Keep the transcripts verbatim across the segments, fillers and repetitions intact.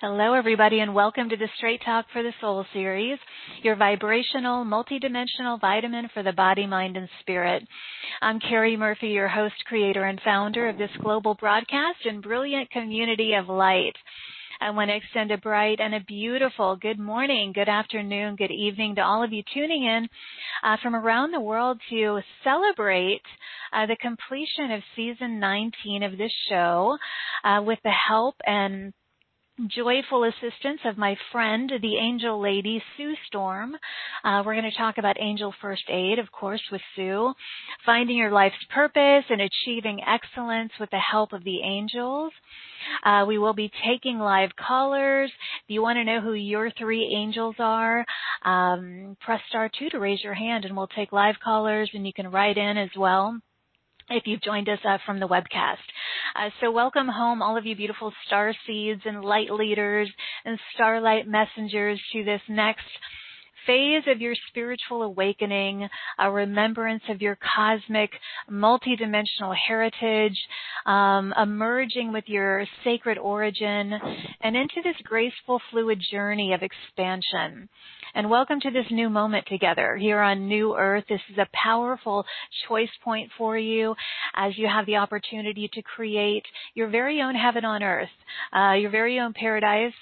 Hello, everybody, and welcome to the Straight Talk for the Soul series, your vibrational, multidimensional vitamin for the body, mind, and spirit. I'm Carrie Murphy, your host, creator, and founder of this global broadcast and brilliant community of light. I want to extend a bright and a beautiful good morning, good afternoon, good evening to all of you tuning in uh, from around the world to celebrate uh, the completion of season nineteen of this show uh, with the help and joyful assistance of my friend, the angel lady, Sue Storm. Uh, we're going to talk about angel first aid, of course, with Sue, finding your life's purpose and achieving excellence with the help of the angels. Uh, we will be taking live callers. If you want to know who your three angels are, um, press star two to raise your hand, and we'll take live callers, and you can write in as well if you've joined us uh, from the webcast. Uh, so welcome home, all of you beautiful star seeds and light leaders and starlight messengers to this next phase of your spiritual awakening, a remembrance of your cosmic, multidimensional heritage, um, emerging with your sacred origin, and into this graceful, fluid journey of expansion. And welcome to this new moment together here on New Earth. This is a powerful choice point for you as you have the opportunity to create your very own heaven on earth, uh, your very own paradise,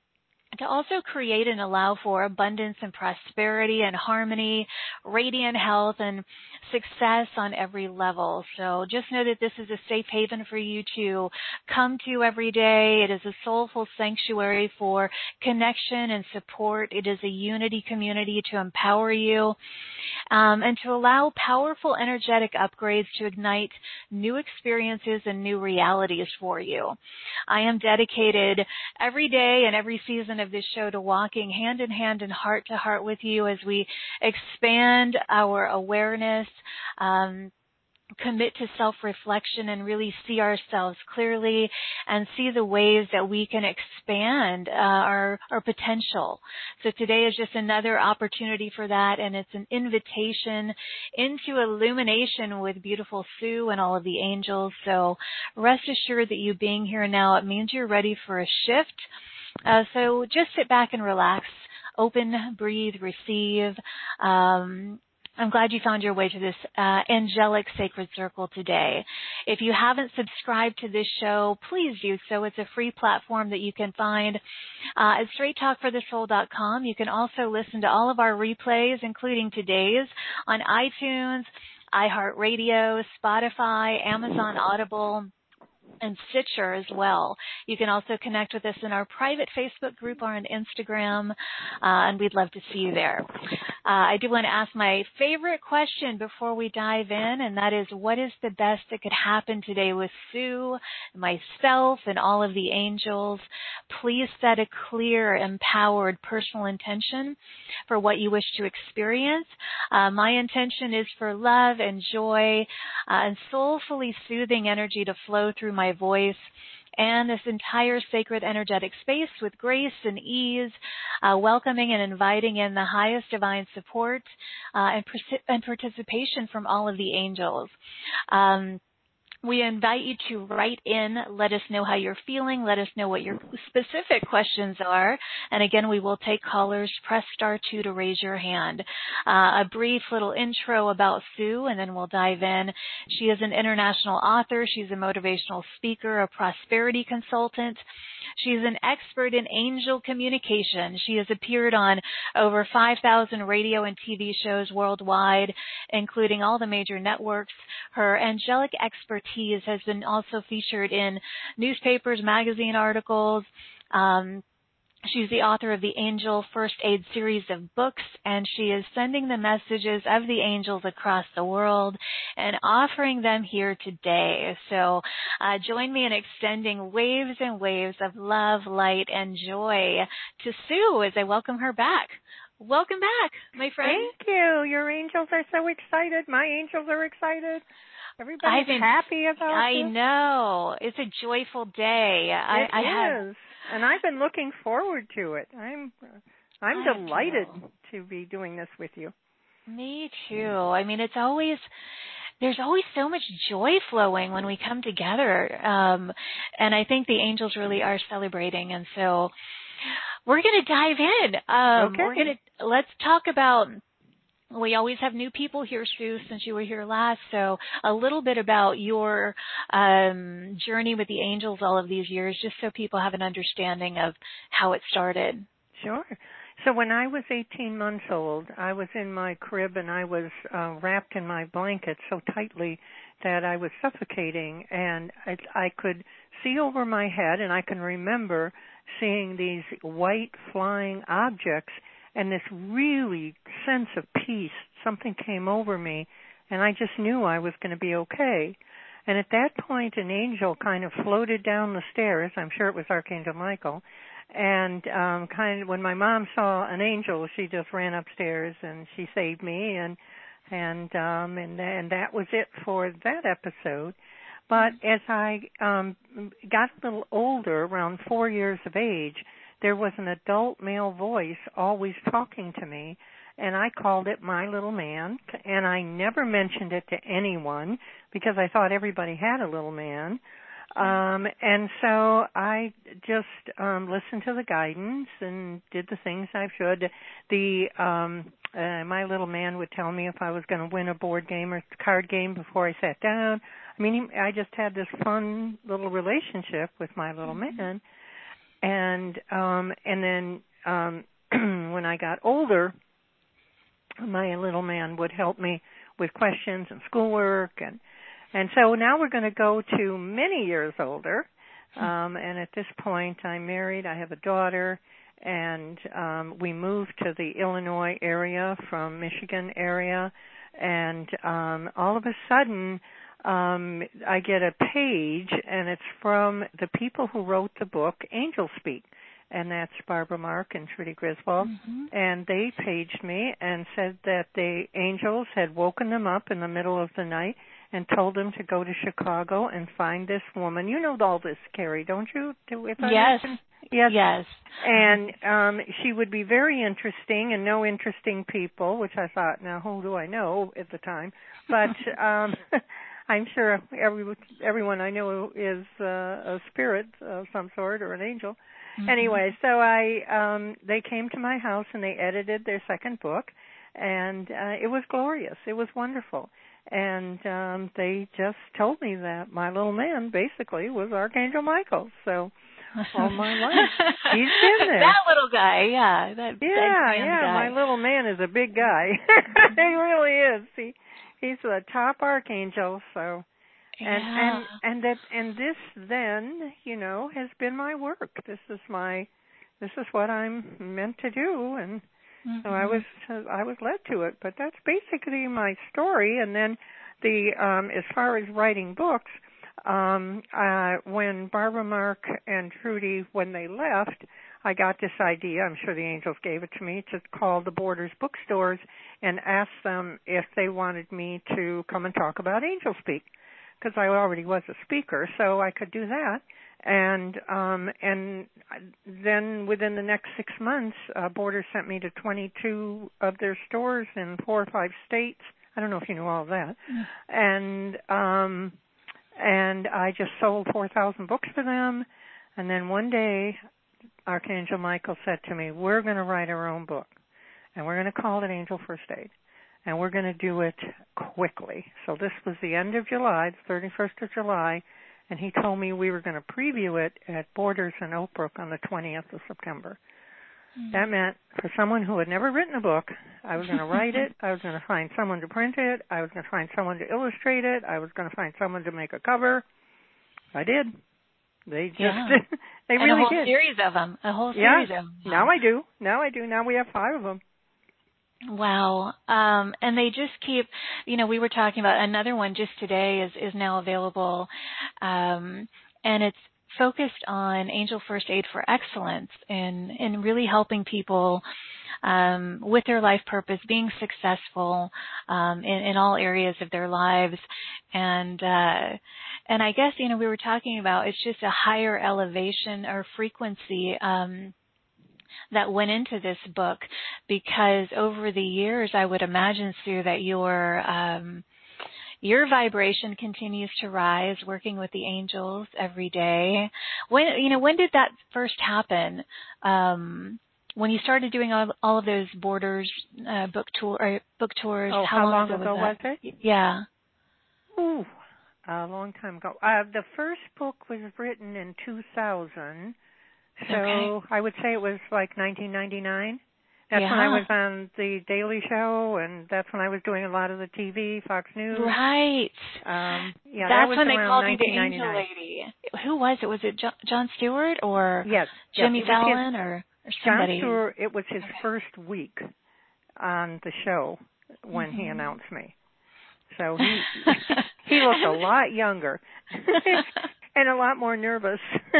to also create and allow for abundance and prosperity and harmony, radiant health, and success on every level. So just know that this is a safe haven for you to come to every day. It is a soulful sanctuary for connection and support. It is a unity community to empower you um, and to allow powerful energetic upgrades to ignite new experiences and new realities for you. I am dedicated every day and every season of this show to walking hand in hand and heart to heart with you as we expand our awareness, um, commit to self-reflection, and really see ourselves clearly and see the ways that we can expand uh, our, our potential. So today is just another opportunity for that, and it's an invitation into illumination with beautiful Sue and all of the angels. So rest assured that you being here now, it means you're ready for a shift. Uh, so just sit back and relax, open, breathe, receive. Um, I'm glad you found your way to this uh, angelic sacred circle today. If you haven't subscribed to this show, please do so. It's a free platform that you can find uh, at straight talk for the soul dot com. You can also listen to all of our replays, including today's, on iTunes, iHeartRadio, Spotify, Amazon Audible, and Stitcher as well. You can also connect with us in our private Facebook group or on Instagram, uh, and we'd love to see you there. Uh, I do want to ask my favorite question before we dive in, and that is, what is the best that could happen today with Sue, myself, and all of the angels? Please set a clear, empowered personal intention for what you wish to experience. Uh, my intention is for love and joy uh, and soulfully soothing energy to flow through my voice and this entire sacred energetic space with grace and ease, uh, welcoming and inviting in the highest divine support uh, and, pers- and participation from all of the angels. Um, We invite you to write in, let us know how you're feeling, let us know what your specific questions are, and again, we will take callers. Press star two to raise your hand. Uh, a brief little intro about Sue, and then we'll dive in. She is an international author. She's a motivational speaker, a prosperity consultant. She's an expert in angel communication. She has appeared on over five thousand radio and T V shows worldwide, including all the major networks. Her angelic expertise has been also featured in newspapers, magazine articles. Um, She's the author of the Angel First Aid series of books, and she is sending the messages of the angels across the world and offering them here today. So uh, join me in extending waves and waves of love, light, and joy to Sue as I welcome her back. Welcome back, my friend. Thank you. Your angels are so excited. My angels are excited. Everybody's been, happy about it. I this. know. It's a joyful day. It I, I is. Have, and I've been looking forward to it. I'm I'm I delighted too. to be doing this with you. Me too. I mean, it's always there's always so much joy flowing when we come together. Um, and I think the angels really are celebrating. And so we're going to dive in. Um, okay. We're going to, let's talk about, we always have new people here, Sue, since you were here last. So a little bit about your um, journey with the angels all of these years, just so people have an understanding of how it started. Sure. So when I was eighteen months old, I was in my crib and I was uh, wrapped in my blanket so tightly that I was suffocating, and I, I could see over my head, and I can remember seeing these white flying objects and this really sense of peace. Something came over me, and I just knew I was going to be okay. And at that point, an angel kind of floated down the stairs. I'm sure it was Archangel Michael. And um kind of when my mom saw an angel, she just ran upstairs and she saved me, and and um and and that was it for that episode. But as I um got a little older, around four years of age, there was an adult male voice always talking to me, and I called it my little man, and I never mentioned it to anyone because I thought everybody had a little man. Um, and so I just um, listened to the guidance and did the things I should. The um, uh, my little man would tell me if I was going to win a board game or card game before I sat down. I mean, he, I just had this fun little relationship with my little man. And um, and then um, when I got older, my little man would help me with questions and schoolwork, and and so now we're going to go to many years older, um, and at this point I'm married, I have a daughter, and um, we moved to the Illinois area from Michigan area, and um, all of a sudden um, I get a page, and it's from the people who wrote the book Angel Speak, and that's Barbara Mark and Trudy Griswold, mm-hmm. and they paged me and said that the angels had woken them up in the middle of the night and told them to go to Chicago and find this woman. You know all this, Carrie, don't you? If I yes. mention? Yes. Yes. And um, she would be very interesting and know interesting people, which I thought, now who do I know at the time? But um, I'm sure every, everyone I know is uh, a spirit of some sort or an angel. Mm-hmm. Anyway, so I um, they came to my house and they edited their second book, and uh, it was glorious. It was wonderful. And um, they just told me that my little man basically was Archangel Michael. So all my life he's been there. That little guy, yeah. That yeah, yeah. guy. My little man is a big guy. He really is. He he's the top archangel. So and yeah. and and that and this then you know has been my work. This is my this is what I'm meant to do, and mm-hmm. so I was I was led to it. But that's basically my story. And then the um, as far as writing books, um, uh, when Barbara Mark and Trudy, when they left, I got this idea. I'm sure the angels gave it to me to call the Borders bookstores and ask them if they wanted me to come and talk about Angel Speak, because I already was a speaker, so I could do that. And um, and then within the next six months, uh, Borders sent me to twenty-two of their stores in four or five states. I don't know if you know all of that. Mm. And um, and I just sold four thousand books for them. And then one day, Archangel Michael said to me, we're going to write our own book, and we're going to call it Angel First Aid, and we're going to do it quickly. So this was the end of July, the thirty-first of July, and he told me we were going to preview it at Borders in Oak Brook on the twentieth of September. Mm-hmm. That meant for someone who had never written a book, I was going to write it, I was going to find someone to print it, I was going to find someone to illustrate it, I was going to find someone to make a cover. I did. They just, yeah. they and really a whole did. series of them. A whole yeah. series of them. Now I do. Now I do. Now we have five of them. Wow. Um, and they just keep, you know, we were talking about another one just today is, is now available. Um, and it's focused on Angel First Aid for Excellence and, and really helping people um, with their life purpose, being successful um, in, in all areas of their lives. And uh, and I guess, you know, we were talking about it's just a higher elevation or frequency um, that went into this book, because over the years, I would imagine, Sue, that your um, your vibration continues to rise, working with the angels every day. When, you know, when did that first happen? Um, when you started doing all, all of those Borders uh, book tour or book tours, Oh, how, how long, long ago, ago was, was it? Yeah. Ooh, a long time ago. Uh, the first book was written in two thousand, so Okay. I would say it was like nineteen ninety-nine. That's yeah. when I was on the Daily Show, and that's when I was doing a lot of the T V, Fox News. Right. Um, yeah, That's that was when they around called you the nineteen ninety-nine. Angel Lady. Who was it? Was it Jo- Jon Stewart or Yes, Jimmy yes, Fallon or, or Jon somebody? Stewart. It was his Okay. first week on the show when mm-hmm. he announced me. So he he looked a lot younger and a lot more nervous.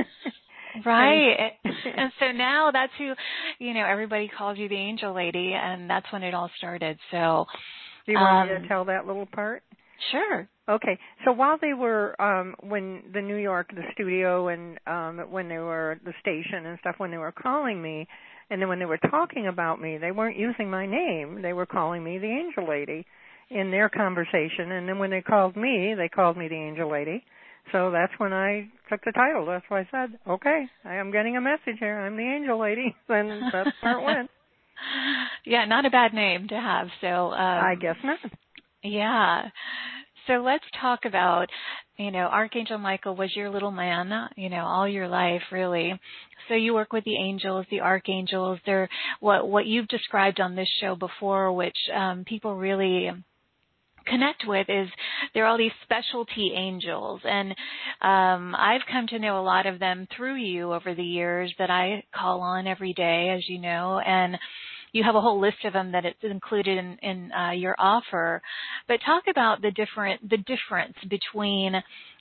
Right. And so now that's who, you know, everybody calls you the Angel Lady, and that's when it all started. So, do you want um, me to tell that little part? Sure. Okay. So while they were, um, when the New York, the studio, and um, when they were the station and stuff, when they were calling me, and then when they were talking about me, they weren't using my name. They were calling me the Angel Lady in their conversation. And then when they called me, they called me the Angel Lady. So that's when I took the title. That's why I said, okay, I am getting a message here. I'm the Angel Lady. And that's where it went. Yeah, not a bad name to have. So um, I guess not. Yeah. So let's talk about, you know, Archangel Michael was your little man, you know, all your life, really. So you work with the angels, the archangels. They're what what you've described on this show before, which um, people really connect with, is there are all these specialty angels, and um, I've come to know a lot of them through you over the years that I call on every day, as you know, and you have a whole list of them that it's included in, in uh, your offer. But talk about the different the difference between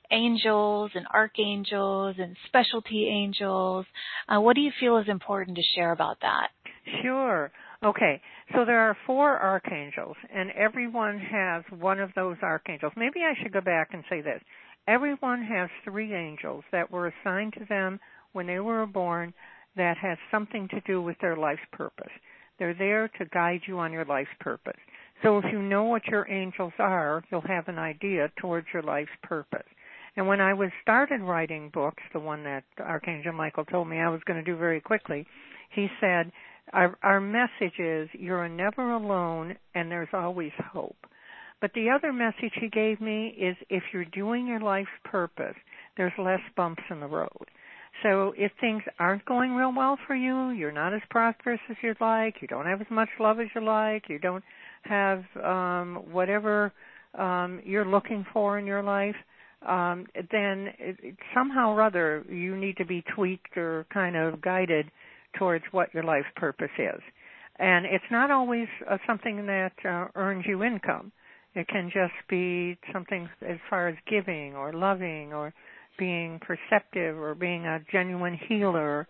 angels and archangels and specialty angels. Uh, what do you feel is important to share about that? Sure. Okay, so there are four archangels, and everyone has one of those archangels. Maybe I should go back and say this. Everyone has three angels that were assigned to them when they were born that has something to do with their life's purpose. They're there to guide you on your life's purpose. So if you know what your angels are, you'll have an idea towards your life's purpose. And when I was started writing books, the one that Archangel Michael told me I was going to do very quickly, he said, Our, our message is you're never alone and there's always hope. But the other message he gave me is if you're doing your life's purpose, there's less bumps in the road. So if things aren't going real well for you, you're not as prosperous as you'd like, you don't have as much love as you like, you don't have um, whatever um, you're looking for in your life, um, then it, it, somehow or other you need to be tweaked or kind of guided towards what your life's purpose is. And it's not always uh, something that uh, earns you income. It can just be something as far as giving or loving or being perceptive or being a genuine healer.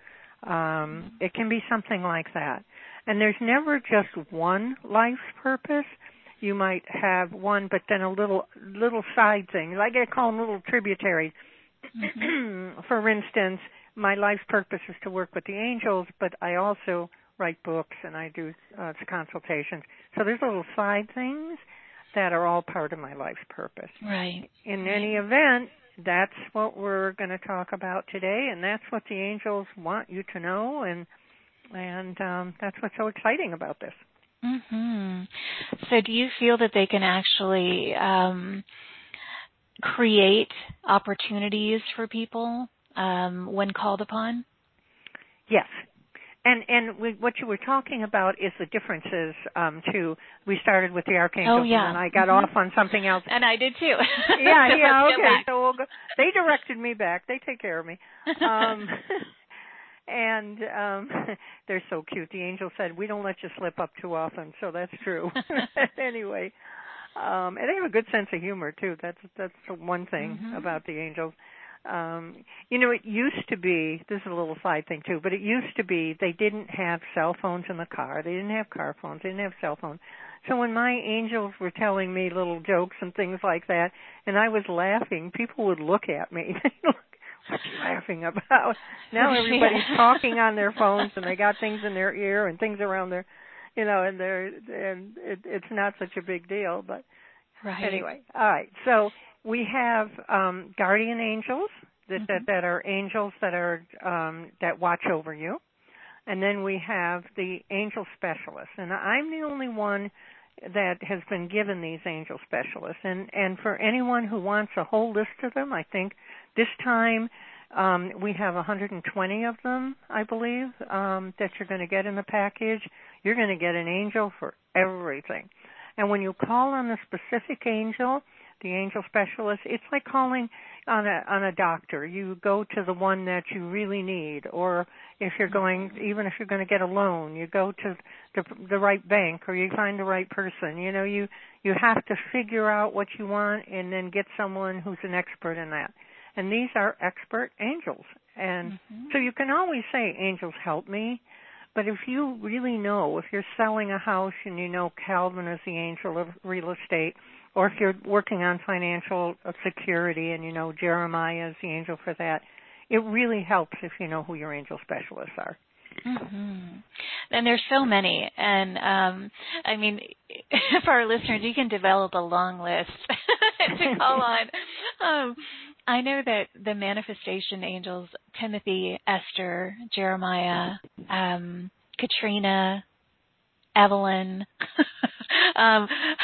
Um, it can be something like that. And there's never just one life's purpose. You might have one, but then a little little side thing. I get call them little tributaries. Mm-hmm. For instance, my life's purpose is to work with the angels, but I also write books and I do uh, consultations. So there's little side things that are all part of my life's purpose. Right. In right. any event, that's what we're going to talk about today, and that's what the angels want you to know, and and um, that's what's so exciting about this. Mm-hmm. So do you feel that they can actually um, create opportunities for people um, when called upon? Yes. And and we, what you were talking about is the differences, um, too. We started with the archangels, oh, yeah. and then I got mm-hmm. off on something else. And I did, too. yeah, so yeah, let's okay. So we'll go. They directed me back. They take care of me. Um, and um, they're so cute. The angel said, we don't let you slip up too often, so that's true. Anyway, um, and they have a good sense of humor, too. That's, that's one thing mm-hmm. about the angels. Um, you know, it used to be, this is a little side thing too, but it used to be they didn't have cell phones in the car. They didn't have car phones. They didn't have cell phones. So when my angels were telling me little jokes and things like that, and I was laughing, people would look at me. What are you laughing about? Now everybody's talking on their phones and they got things in their ear and things around their, you know, and they're, and it, it's not such a big deal, but Right. Anyway, all right. So we have um, guardian angels that, Mm-hmm. that that are angels that are um, that watch over you, and then we have the angel specialists. And I'm the only one that has been given these angel specialists. And and for anyone who wants a whole list of them, I think this time um, we have one hundred twenty of them, I believe, um, that you're going to get in the package. You're going to get an angel for everything. And when you call on the specific angel, the angel specialist, it's like calling on a on a doctor. You go to the one that you really need, or if you're going, even if you're going to get a loan, you go to the, the right bank, or you find the right person. You know, you you have to figure out what you want and then get someone who's an expert in that. And these are expert angels. And mm-hmm. so you can always say, angels help me. But if you really know, if you're selling a house and you know Calvin is the angel of real estate, or if you're working on financial security and you know Jeremiah is the angel for that, it really helps if you know who your angel specialists are. Mm-hmm. And there's so many. And, um, I mean, for our listeners, you can develop a long list to call on. Um, I know that the manifestation angels, Timothy, Esther, Jeremiah, um, Katrina, Evelyn, um,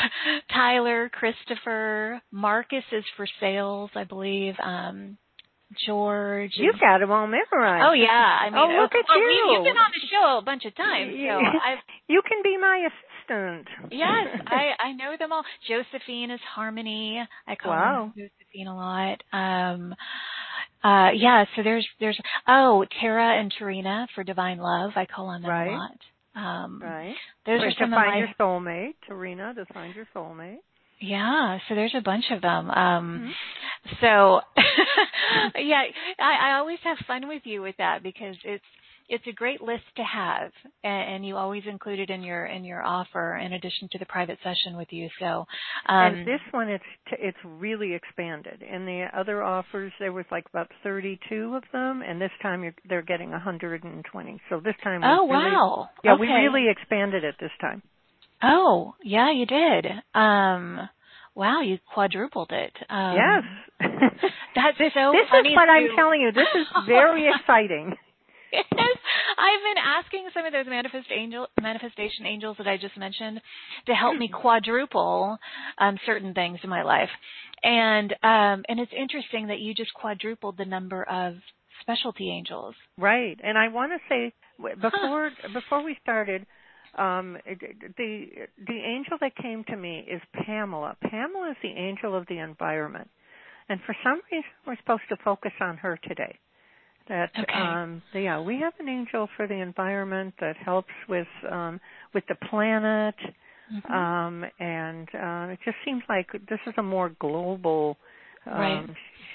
Tyler, Christopher, Marcus is for sales, I believe, um, George. You've got them all memorized. Oh, yeah. I mean, oh, look at well, you. You've been on the show a bunch of times. So I've, you can be my assistant. Yes, I, I know them all. Josephine is Harmony. I call wow. her Josephine a lot. Um, uh, yeah, so there's, there's, oh, Tara and Tarina for Divine Love. I call on them right. a lot. Um, right. Those Wait, are some to of find my, your soulmate, Tarina, to find your soulmate. Yeah, so there's a bunch of them. Um, mm-hmm. So, yeah, I, I always have fun with you with that because it's it's a great list to have, and, and you always include it in your in your offer in addition to the private session with you. So, um, and this one it's t- it's really expanded. In the other offers, there was like about thirty-two of them, and this time you're, they're getting one hundred twenty. So this time, we oh really, wow, yeah, okay. we really expanded it this time. Oh, yeah, you did. Um, wow, you quadrupled it. Um, yes. That's so this funny. is what to... I'm telling you. This is very exciting. Yes. I've been asking some of those manifest angel, manifestation angels that I just mentioned to help me quadruple um, certain things in my life. And um, and it's interesting that you just quadrupled the number of specialty angels. Right. And I want to say, before huh. before we started, Um, the the angel that came to me is Pamela. Pamela is the angel of the environment, and for some reason we're supposed to focus on her today. That okay. um, yeah, we have an angel for the environment that helps with um, with the planet, mm-hmm. um, and uh, it just seems like this is a more global um, right.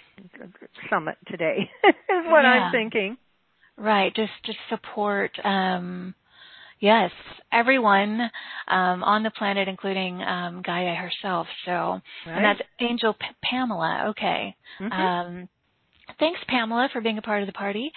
summit today. Is what yeah. I'm thinking. Right. Just just support. Um, Yes, everyone um, on the planet, including um, Gaia herself. So, right. and that's Angel P- Pamela. Okay. Mm-hmm. Um, thanks, Pamela, for being a part of the party.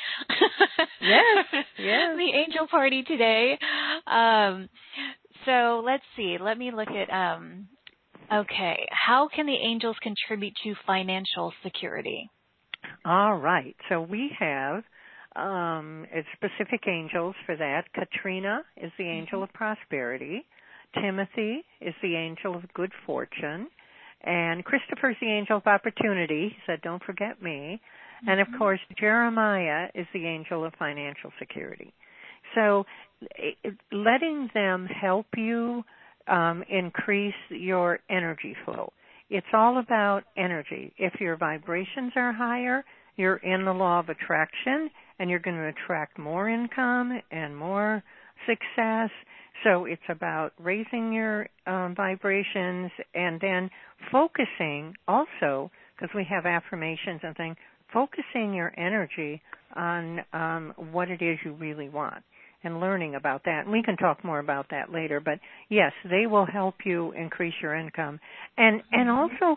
yes, yes. The angel party today. Um, so let's see. Let me look at. Um, okay, how can the angels contribute to financial security? All right. So we have. Um, it's specific angels for that. Katrina is the angel of prosperity. Timothy is the angel of good fortune. And Christopher is the angel of opportunity. He said, don't forget me. Mm-hmm. And, of course, Jeremiah is the angel of financial security. So it, letting them help you um, increase your energy flow. It's all about energy. If your vibrations are higher, you're in the law of attraction, and you're going to attract more income and more success. So it's about raising your um, vibrations and then focusing also, because we have affirmations and things, focusing your energy on um, what it is you really want and learning about that. And we can talk more about that later. But, yes, they will help you increase your income. And and also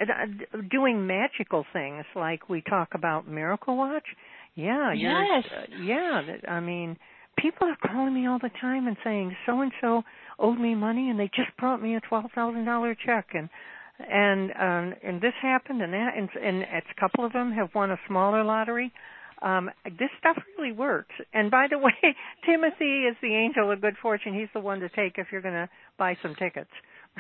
doing magical things like we talk about Miracle Watch. Yeah, yes. Uh, yeah, I mean, people are calling me all the time and saying, so-and-so owed me money and they just brought me a twelve thousand dollars check. And and um, and this happened, and that, and, and a couple of them have won a smaller lottery. Um, this stuff really works. And by the way, Timothy is the angel of good fortune. He's the one to take if you're going to buy some tickets.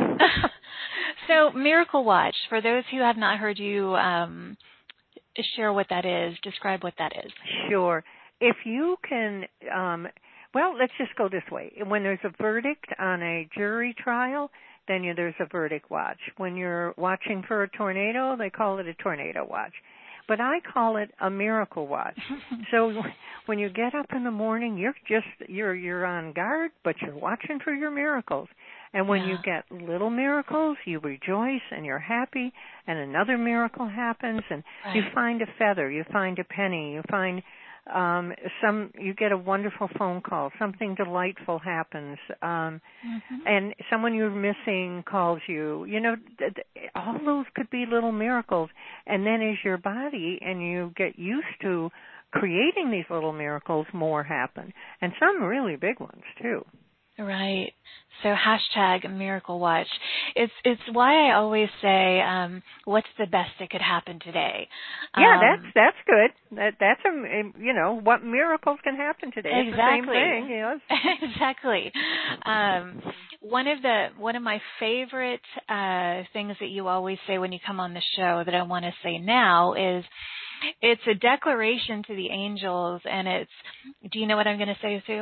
So, Miracle Watch, for those who have not heard you um, share what that is, describe what that is. Sure. If you can, um, well, let's just go this way. When there's a verdict on a jury trial, then you, there's a verdict watch. When you're watching for a tornado, they call it a tornado watch. But I call it a miracle watch. So when you get up in the morning, you're just you're you're on guard, but you're watching for your miracles. And when yeah. you get little miracles, you rejoice and you're happy, and another miracle happens, and right. you find a feather, you find a penny, you find um some you get a wonderful phone call, something delightful happens, um mm-hmm. and someone you're missing calls you. You know, th- th- all those could be little miracles. And then as your body and you get used to creating these little miracles, more happen, and some really big ones too. Right. So hashtag Miracle Watch. It's it's why I always say, um, what's the best that could happen today? Yeah, um, that's that's good. That that's a you know what miracles can happen today. Exactly. It's the same thing. Yes. Exactly. Um, one of the one of my favorite uh, things that you always say when you come on the show that I want to say now is, it's a declaration to the angels, and it's. Do you know what I'm going to say, Sue?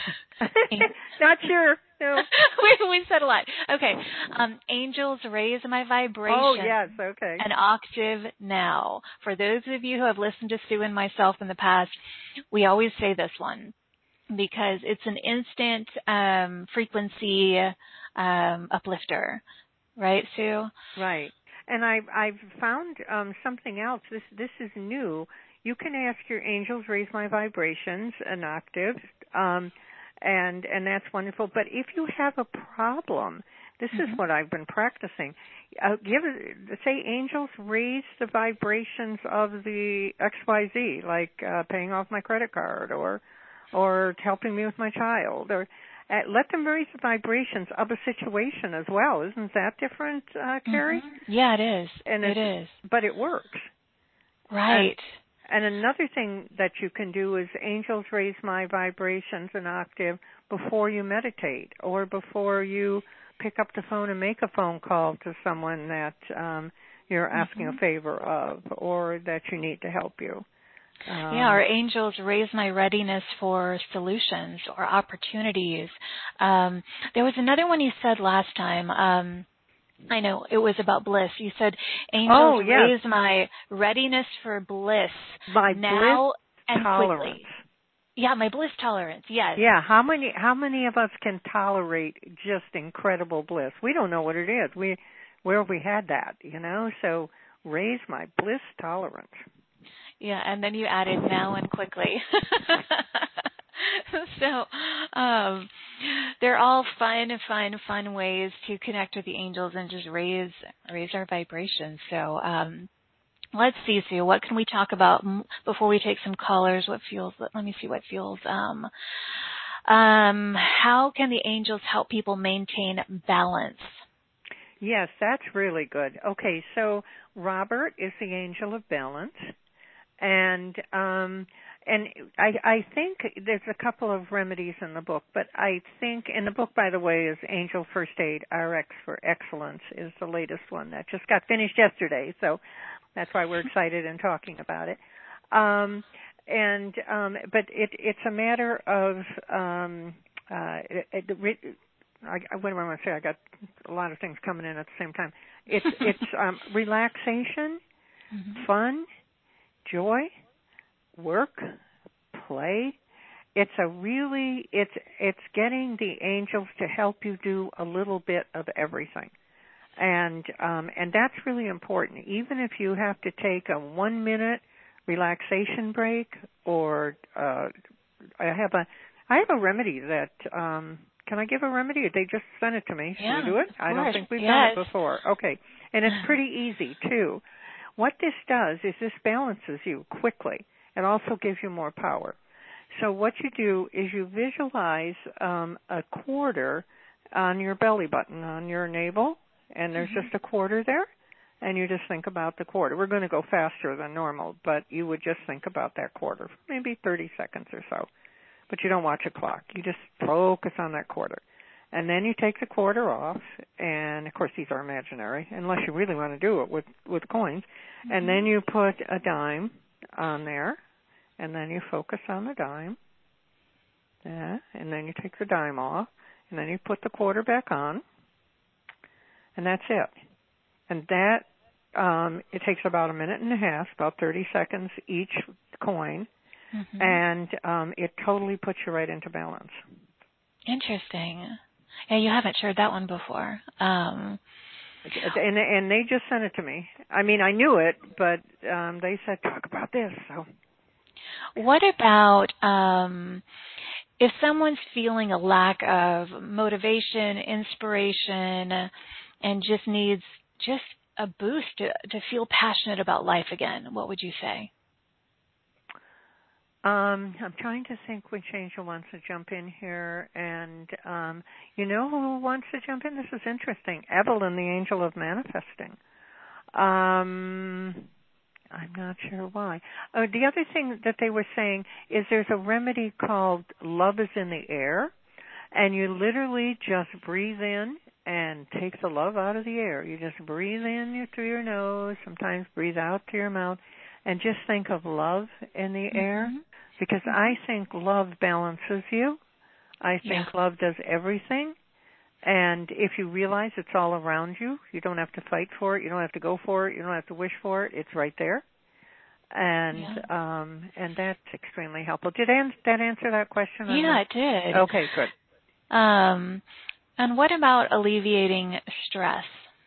Not sure. No. we, we said a lot. Okay. Um, angels, raise my vibration. Oh, yes. Okay. An octave now. For those of you who have listened to Sue and myself in the past, we always say this one because it's an instant um, frequency um, uplifter. Right, Sue? Right. And I've, I've found um, something else. This this is new. You can ask your angels, raise my vibrations an octave, um, and and that's wonderful. But if you have a problem, this mm-hmm. is what I've been practicing. Uh, give say, angels, raise the vibrations of the X Y Z, like uh, paying off my credit card, or or helping me with my child, or Uh, let them raise the vibrations of a situation as well. Isn't that different, uh, Carrie? Mm-hmm. Yeah, it is. And it is. But it works. Right. And, and another thing that you can do is angels raise my vibrations an octave before you meditate or before you pick up the phone and make a phone call to someone that um, you're asking mm-hmm. a favor of or that you need to help you. Um, yeah, our angels raise my readiness for solutions or opportunities. Um, there was another one you said last time. Um, I know, it was about bliss. You said, angels oh, yes. raise my readiness for bliss my now bliss and tolerance. quickly. Yeah, my bliss tolerance, yes. Yeah, how many how many of us can tolerate just incredible bliss? We don't know what it is. We where we had that, you know? So raise my bliss tolerance. Yeah, and then you added now and quickly. So um, they're all fun, fun, fun ways to connect with the angels and just raise raise our vibrations. So um, let's see, Sue, what can we talk about before we take some callers? What feels? Let, let me see what feels. Um, um, how can the angels help people maintain balance? Yes, that's really good. Okay, so Robert is the angel of balance. And um, and I, I think there's a couple of remedies in the book, but I think in the book, by the way, is Angel First Aid R X for Excellence is the latest one that just got finished yesterday, so that's why we're excited and talking about it. Um, and um, but it, it's a matter of um, uh, it, it, I, what do I want to say? I got a lot of things coming in at the same time. It's it's um, relaxation, mm-hmm. fun. Joy, work, play. It's a really, it's it's getting the angels to help you do a little bit of everything. And um, and that's really important. Even if you have to take a one minute relaxation break or uh, I have a I have a remedy that um, can I give a remedy? They just sent it to me. Should yeah, we do it? I don't think we've yes. done it before. Okay. And it's pretty easy too. What this does is this balances you quickly. It also gives you more power. So what you do is you visualize um, a quarter on your belly button, on your navel, and there's Mm-hmm. just a quarter there, and you just think about the quarter. We're going to go faster than normal, but you would just think about that quarter, maybe thirty seconds or so. But you don't watch a clock. You just focus on that quarter. And then you take the quarter off, and of course these are imaginary, unless you really want to do it with, with coins. Mm-hmm. And then you put a dime on there, and then you focus on the dime. Yeah, and then you take the dime off, and then you put the quarter back on, and that's it. And that, um, it takes about a minute and a half, about thirty seconds each coin, mm-hmm. and um, it totally puts you right into balance. Interesting. Yeah, you haven't shared that one before. Um, and and they just sent it to me. I mean, I knew it, but um, they said, talk about this. So, what about um, if someone's feeling a lack of motivation, inspiration, and just needs just a boost to, to feel passionate about life again? What would you say? Um, I'm trying to think which angel wants to jump in here. And um, you know who wants to jump in? This is interesting. Evelyn, the angel of manifesting. Um, I'm not sure why. Uh, the other thing that they were saying is there's a remedy called Love is in the Air. And you literally just breathe in and take the love out of the air. You just breathe in through your nose, sometimes breathe out through your mouth, and just think of love in the mm-hmm. air. Because I think love balances you. I think yeah. love does everything. And if you realize it's all around you, you don't have to fight for it. You don't have to go for it. You don't have to wish for it. It's right there. And yeah. um, and that's extremely helpful. Did that answer that question? Yeah, it did. Okay, good. Um, and what about alleviating stress?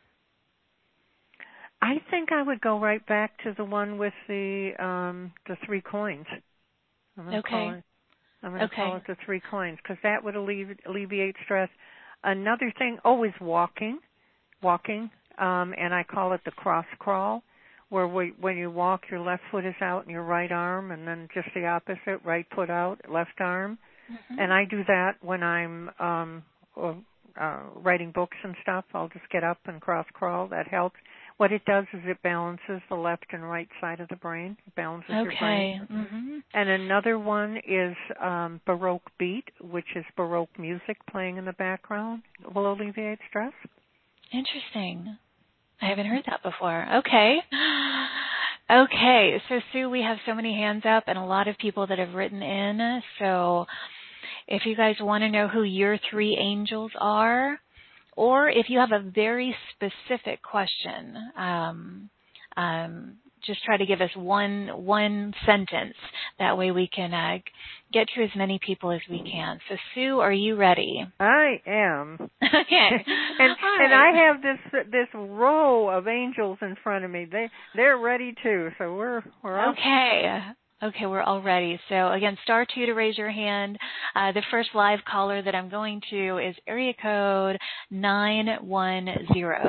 I think I would go right back to the one with the um, the three coins. I'm going to okay. call it. I'm going to okay. call it the three coins because that would alleviate, alleviate stress. Another thing, oh, is walking, walking, um, and I call it the cross crawl, where we, when you walk, your left foot is out and your right arm, and then just the opposite, right foot out, left arm. Mm-hmm. And I do that when I'm um, uh, writing books and stuff. I'll just get up and cross crawl. That helps. What it does is it balances the left and right side of the brain. It balances okay. your brain. Mm-hmm. And another one is um, Baroque beat, which is Baroque music playing in the background. It will alleviate stress. Interesting. I haven't heard that before. Okay. Okay. So, Sue, we have so many hands up and a lot of people that have written in. So if you guys want to know who your three angels are, or if you have a very specific question, um, um, just try to give us one one sentence. That way we can uh, get to as many people as we can. So, Sue, are you ready? I am. Okay. and All and right. I have this this row of angels in front of me. They they're ready too. So we're we're off. Okay. Okay, we're all ready. So again, star two to raise your hand. Uh, the first live caller that I'm going to is area code nine one zero.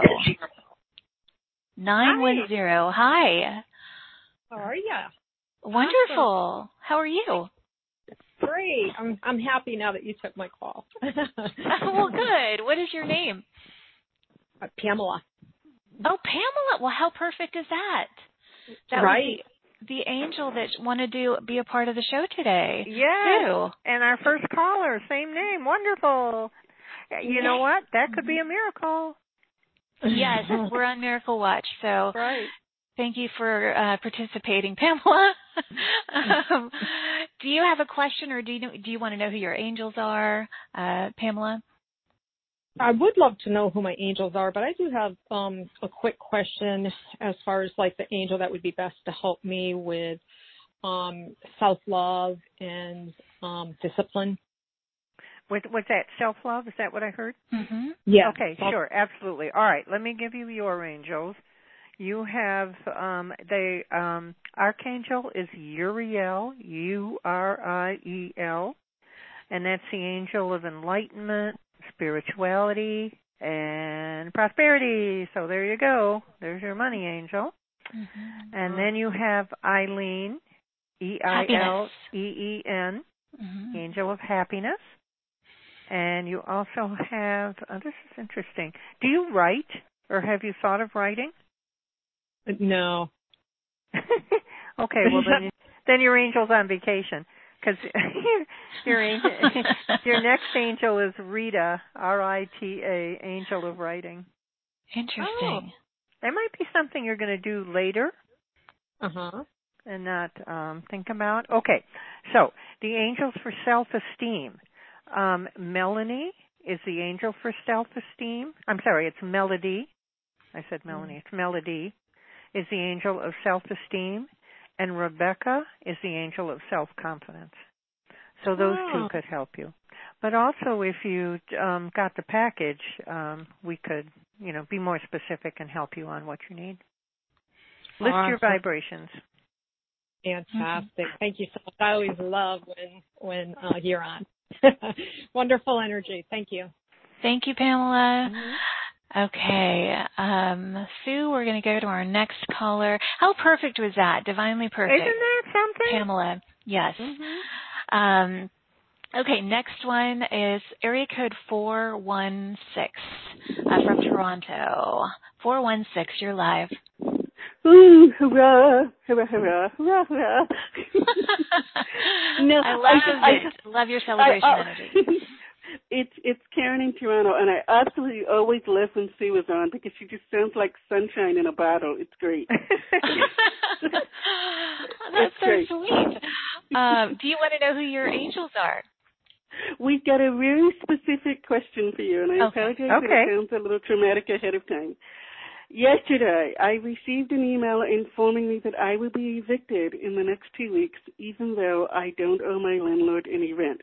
nine one zero. Hi. How are you? Wonderful. Awesome. How are you? Great. I'm I'm happy now that you took my call. Well, good. What is your name? Uh, Pamela. Oh, Pamela. Well, how perfect is that? That right. was the, the angel that wanted to be a part of the show today. Yes. Sue. And our first caller, same name. Wonderful. You yes. know what? That could be a miracle. Yes, we're on Miracle Watch. So right. Thank you for uh, participating, Pamela. um, do you have a question, or do you do you want to know who your angels are, uh, Pamela? I would love to know who my angels are, but I do have um, a quick question as far as like the angel that would be best to help me with um, self-love and um, discipline. With, what's that? Self-love? Is that what I heard? Mm-hmm. Yeah. Okay, sure, absolutely. All right, let me give you your angels. You have um, the um, archangel is Uriel, U R I E L, and that's the angel of enlightenment, spirituality, and prosperity. So there you go. There's your money angel. Mm-hmm. And then you have Eileen, E I L E E N, mm-hmm. angel of happiness. And you also have, oh, this is interesting. Do you write? or have you thought of writing? No. Okay, well then, then your angel's on vacation because your angel, your next angel is Rita, R I T A, angel of writing. Interesting. Oh. There might be something you're going to do later. Uh huh. And not um, think about. Okay, so the angels for self-esteem. Um, Melanie is the angel for self-esteem. I'm sorry, it's Melody. I said Melanie. It's Melody is the angel of self-esteem, and Rebecca is the angel of self-confidence. So those oh. two could help you. But also, if you um, got the package, um, we could, you know, be more specific and help you on what you need. List awesome. your vibrations. Fantastic. Mm-hmm. Thank you so much. I always love when when uh, you're on. Wonderful energy. Thank you. Thank you, Pamela. Mm-hmm. Okay. Um, Sue, we're going to go to our next caller. How perfect was that? Divinely perfect. Isn't that something? Pamela. Yes. Mm-hmm. Um, okay, next one is area code four one six uh, from Toronto. four one six, you're live. Ooh, hurrah, hurrah, hurrah, hurrah, hurrah. no, I love I, it. I, love your celebration I, uh, energy. It's it's Karen in Toronto, and I absolutely always love when Sue is on because she just sounds like sunshine in a bottle. It's great. That's it's so great. sweet. Um, do you want to know who your angels are? We've got a very specific question for you, and I okay. apologize okay. if it sounds a little traumatic ahead of time. Yesterday, I received an email informing me that I will be evicted in the next two weeks, even though I don't owe my landlord any rent.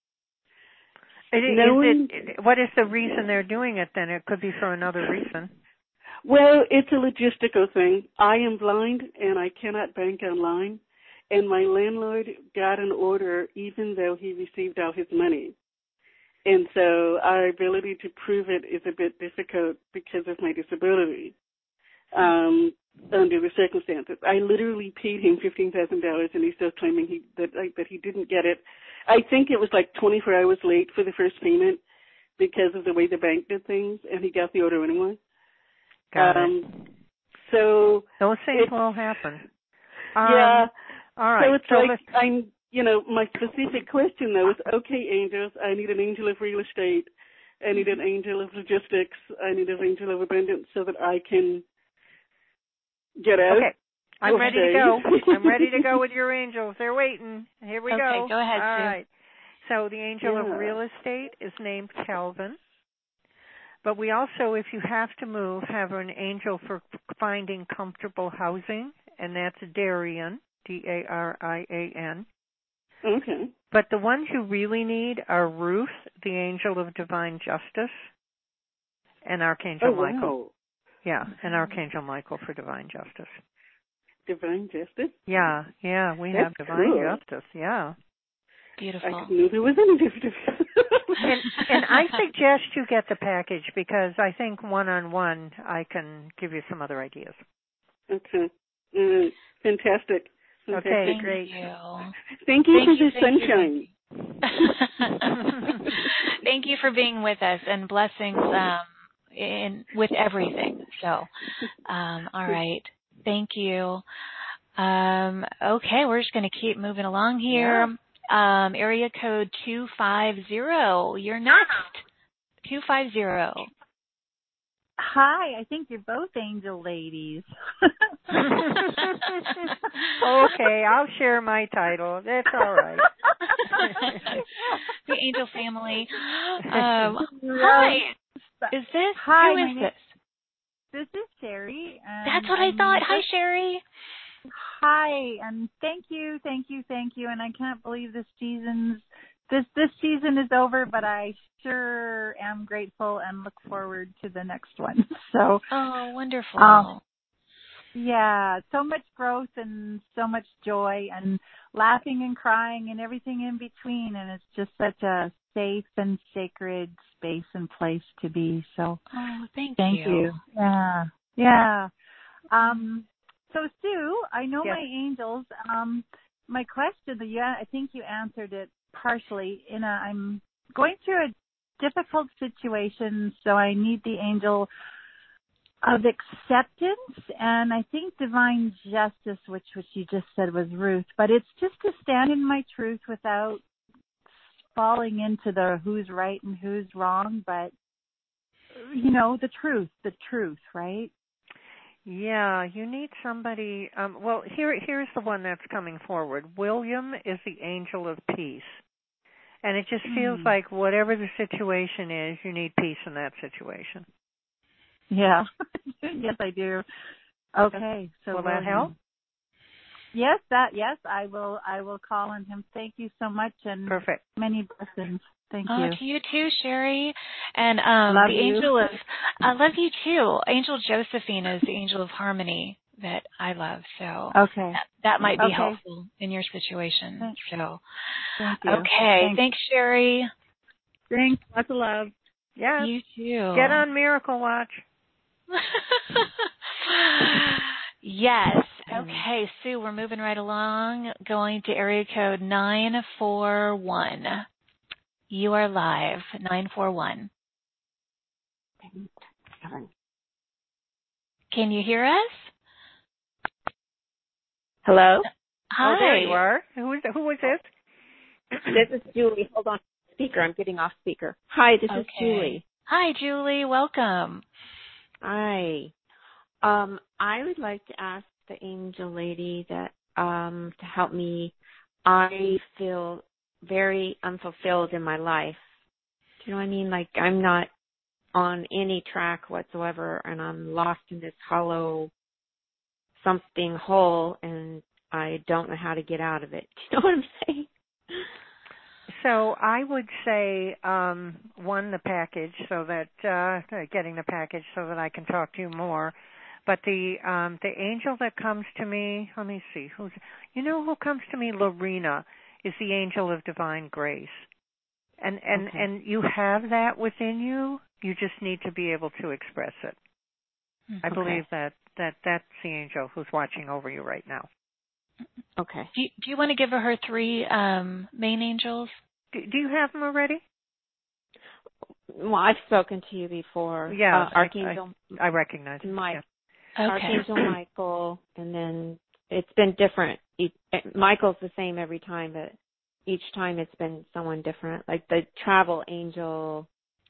Is Knowing, it, what is the reason they're doing it then? It could be for another reason. Well, it's a logistical thing. I am blind and I cannot bank online, and my landlord got an order even though he received all his money. And so our ability to prove it is a bit difficult because of my disability um, under the circumstances. I literally paid him fifteen thousand dollars, and he's still claiming he that, like, that he didn't get it. I think it was like twenty-four hours late for the first payment because of the way the bank did things, and he got the order anyway. Got um, it. So those things will happen. Um, yeah. All right. So it's so like I'm. You know, my specific question, though, is, okay, angels, I need an angel of real estate. I need an angel of logistics. I need an angel of abundance so that I can get out. Okay. I'm ready to go. I'm ready to go with your angels. They're waiting. Here we okay, go. Okay, go ahead, All Sue. right. So the angel yeah. of real estate is named Calvin. But we also, if you have to move, have an angel for finding comfortable housing, and that's Darian, D A R I A N. Okay. But the ones you really need are Ruth, the angel of divine justice, and Archangel oh, Michael. Wow. Yeah, and Archangel Michael for divine justice. Divine justice? Yeah, yeah, we That's have divine cool. justice, yeah. Beautiful. I didn't know there was any difference. and, and I suggest you get the package because I think one-on-one I can give you some other ideas. Okay. Uh, fantastic. Okay, thank great. You. Thank you thank for you, the thank sunshine. You. Thank you for being with us and blessings um, in with everything. So, um, all right. Thank you. Um, okay, we're just going to keep moving along here. Yeah. Um, area code two five zero. You're next. two five zero. Hi, I think you're both angel ladies. Okay, I'll share my title. That's all right. The angel family. Um, hi. Is this? Hi, who is this? This is Sherry. And That's what I'm I thought. Hi, Sherry. Hi, and thank you, thank you, thank you. And I can't believe this season's this this season is over, but I sure am grateful and look forward to the next one. So, oh, wonderful. Um, yeah, so much growth and so much joy and laughing and crying and everything in between, and it's just such a safe and sacred space and place to be. So, oh, thank, thank you. you. Yeah, yeah. Um, so Sue, I know yes. my angels. Um, my question, yeah, I think you answered it partially. In a, I'm going through a difficult situation, so I need the angel of acceptance, and I think divine justice, which which you just said was Ruth, but it's just to stand in my truth without falling into the who's right and who's wrong, but you know, the truth, the truth, right? Yeah, you need somebody. Um, well, here here's the one that's coming forward. William is the angel of peace. And it just feels mm. like whatever the situation is, you need peace in that situation. Yeah. Yes, I do. Okay. So will William. that help? Yes, that yes, I will I will call on him. Thank you so much, and perfect. Many blessings. Thank oh, you. To you too, Sherry. And um love the you. angel of I love you too. Angel Josephine is the angel of harmony that I love. So okay. that, that might be okay. helpful in your situation. Thanks. So Thank you. okay. Thanks, Thanks Sherry. Thanks. Lots of love. Yeah. You too. Get on Miracle Watch. Yes. Okay, Sue, we're moving right along, going to area code nine four one. You are live, nine four one. Can you hear us? Hello? Hi. Oh, there you are. Who is who is this? This is Julie. Hold on. Speaker. I'm getting off speaker. Hi, this okay. is Julie. Hi, Julie. Welcome. Hi. Um, I would like to ask the angel lady that um, to help me. I feel very unfulfilled in my life. Do you know what I mean? Like I'm not on any track whatsoever, and I'm lost in this hollow something hole, and I don't know how to get out of it. Do you know what I'm saying? So I would say, um, one, the package, so that uh, getting the package so that I can talk to you more. But the um, the angel that comes to me, let me see, who's you know who comes to me? Lorena is the angel of divine grace, and and okay. and you have that within you. You just need to be able to express it. I okay. believe that that that's the angel who's watching over you right now. Okay. Do you, do you want to give her her three um, main angels? Do, do you have them already? Well, I've spoken to you before. Yeah, uh, Archangel. I, I, I recognize it. Mike. Yeah. Okay. Archangel Michael, and then it's been different. Each, Michael's the same every time, but each time it's been someone different. Like the travel angel,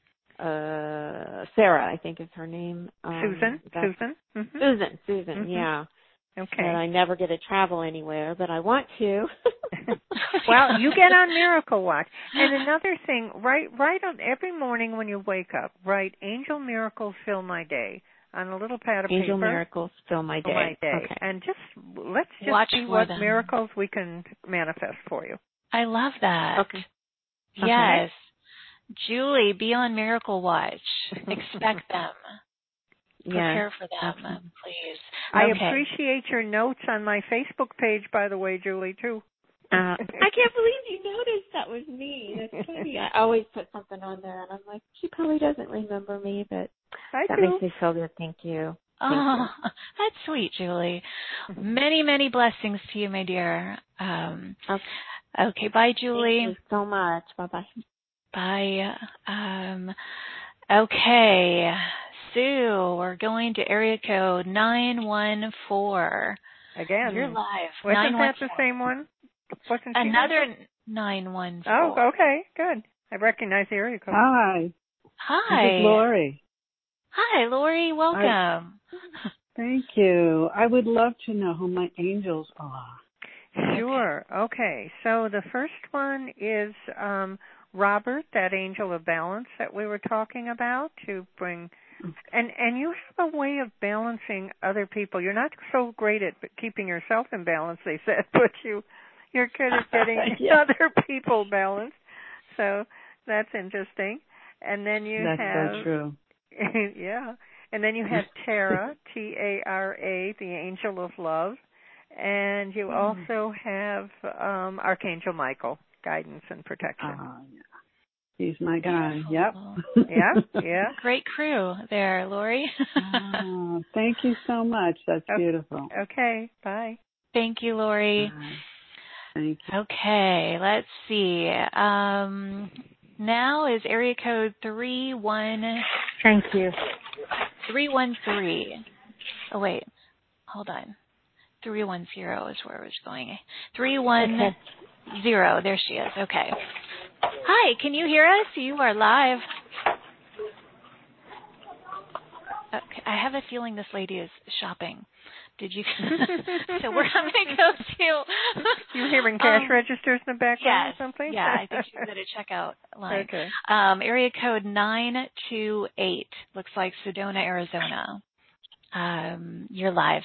uh, Sarah, I think is her name. Um, Susan. Susan. Mm-hmm. Susan. Susan. Mm-hmm. Yeah. Okay. And I never get to travel anywhere, but I want to. Well, you get on Miracle Watch. And another thing, right, right on every morning when you wake up, write "Angel Miracles Fill My Day" on a little pad of Angel paper. miracles fill my day. Fill my day. Okay. And just let's just Watch see for what them. miracles we can manifest for you. I love that. Okay. Yes. Okay. Julie, be on Miracle Watch. Expect them. Prepare yes. for them, Okay. please. I okay. appreciate your notes on my Facebook page, by the way, Julie, too. Uh, I can't believe you noticed that was me. That's funny. I always put something on there, and I'm like, she probably doesn't remember me, but I that do. makes me feel good. Thank you. Thank Oh, you. that's sweet, Julie. Many, many blessings to you, my dear. Um, Okay. okay, bye, Julie. Thank you so much. Bye-bye. Bye. Um, okay, Sue, we're going to area code nine one four. Again. You're live. Wasn't that the same one? Wasn't she Another nine one four. Oh, okay, good. I recognize the area code. Hi. Hi. This is Lori. Hi, Lori. Welcome. I, thank you. I would love to know who my angels are. Sure. Okay. So the first one is um, Robert, that angel of balance that we were talking about, to bring. And and you have a way of balancing other people. You're not so great at keeping yourself in balance, they said, but you you're good at getting yeah. other people balanced. So that's interesting. And then you that's have so true. yeah. And then you have Tara, T A R A, the angel of love. And you also have um, Archangel Michael, guidance and protection. Oh, yeah. He's my guy. Beautiful. Yep. Yeah, yeah. Great crew there, Lori. Oh, thank you so much. That's okay. beautiful. Okay, bye. Thank you, Lori. Bye. Thank you. Okay, let's see. Um, now is area code three one. Thank you. three one three. Oh, wait. Hold on. three one zero is where I was going. three one zero. Okay. There she is. Okay. Hi, can you hear us? You are live. Okay. I have a feeling this lady is shopping. Did you? So we're going to go to. You're hearing cash um, registers in the background yes, or something? Yeah, I think she's at a checkout line. Okay. Um, area code nine two eight. Looks like Sedona, Arizona. Um, you're live.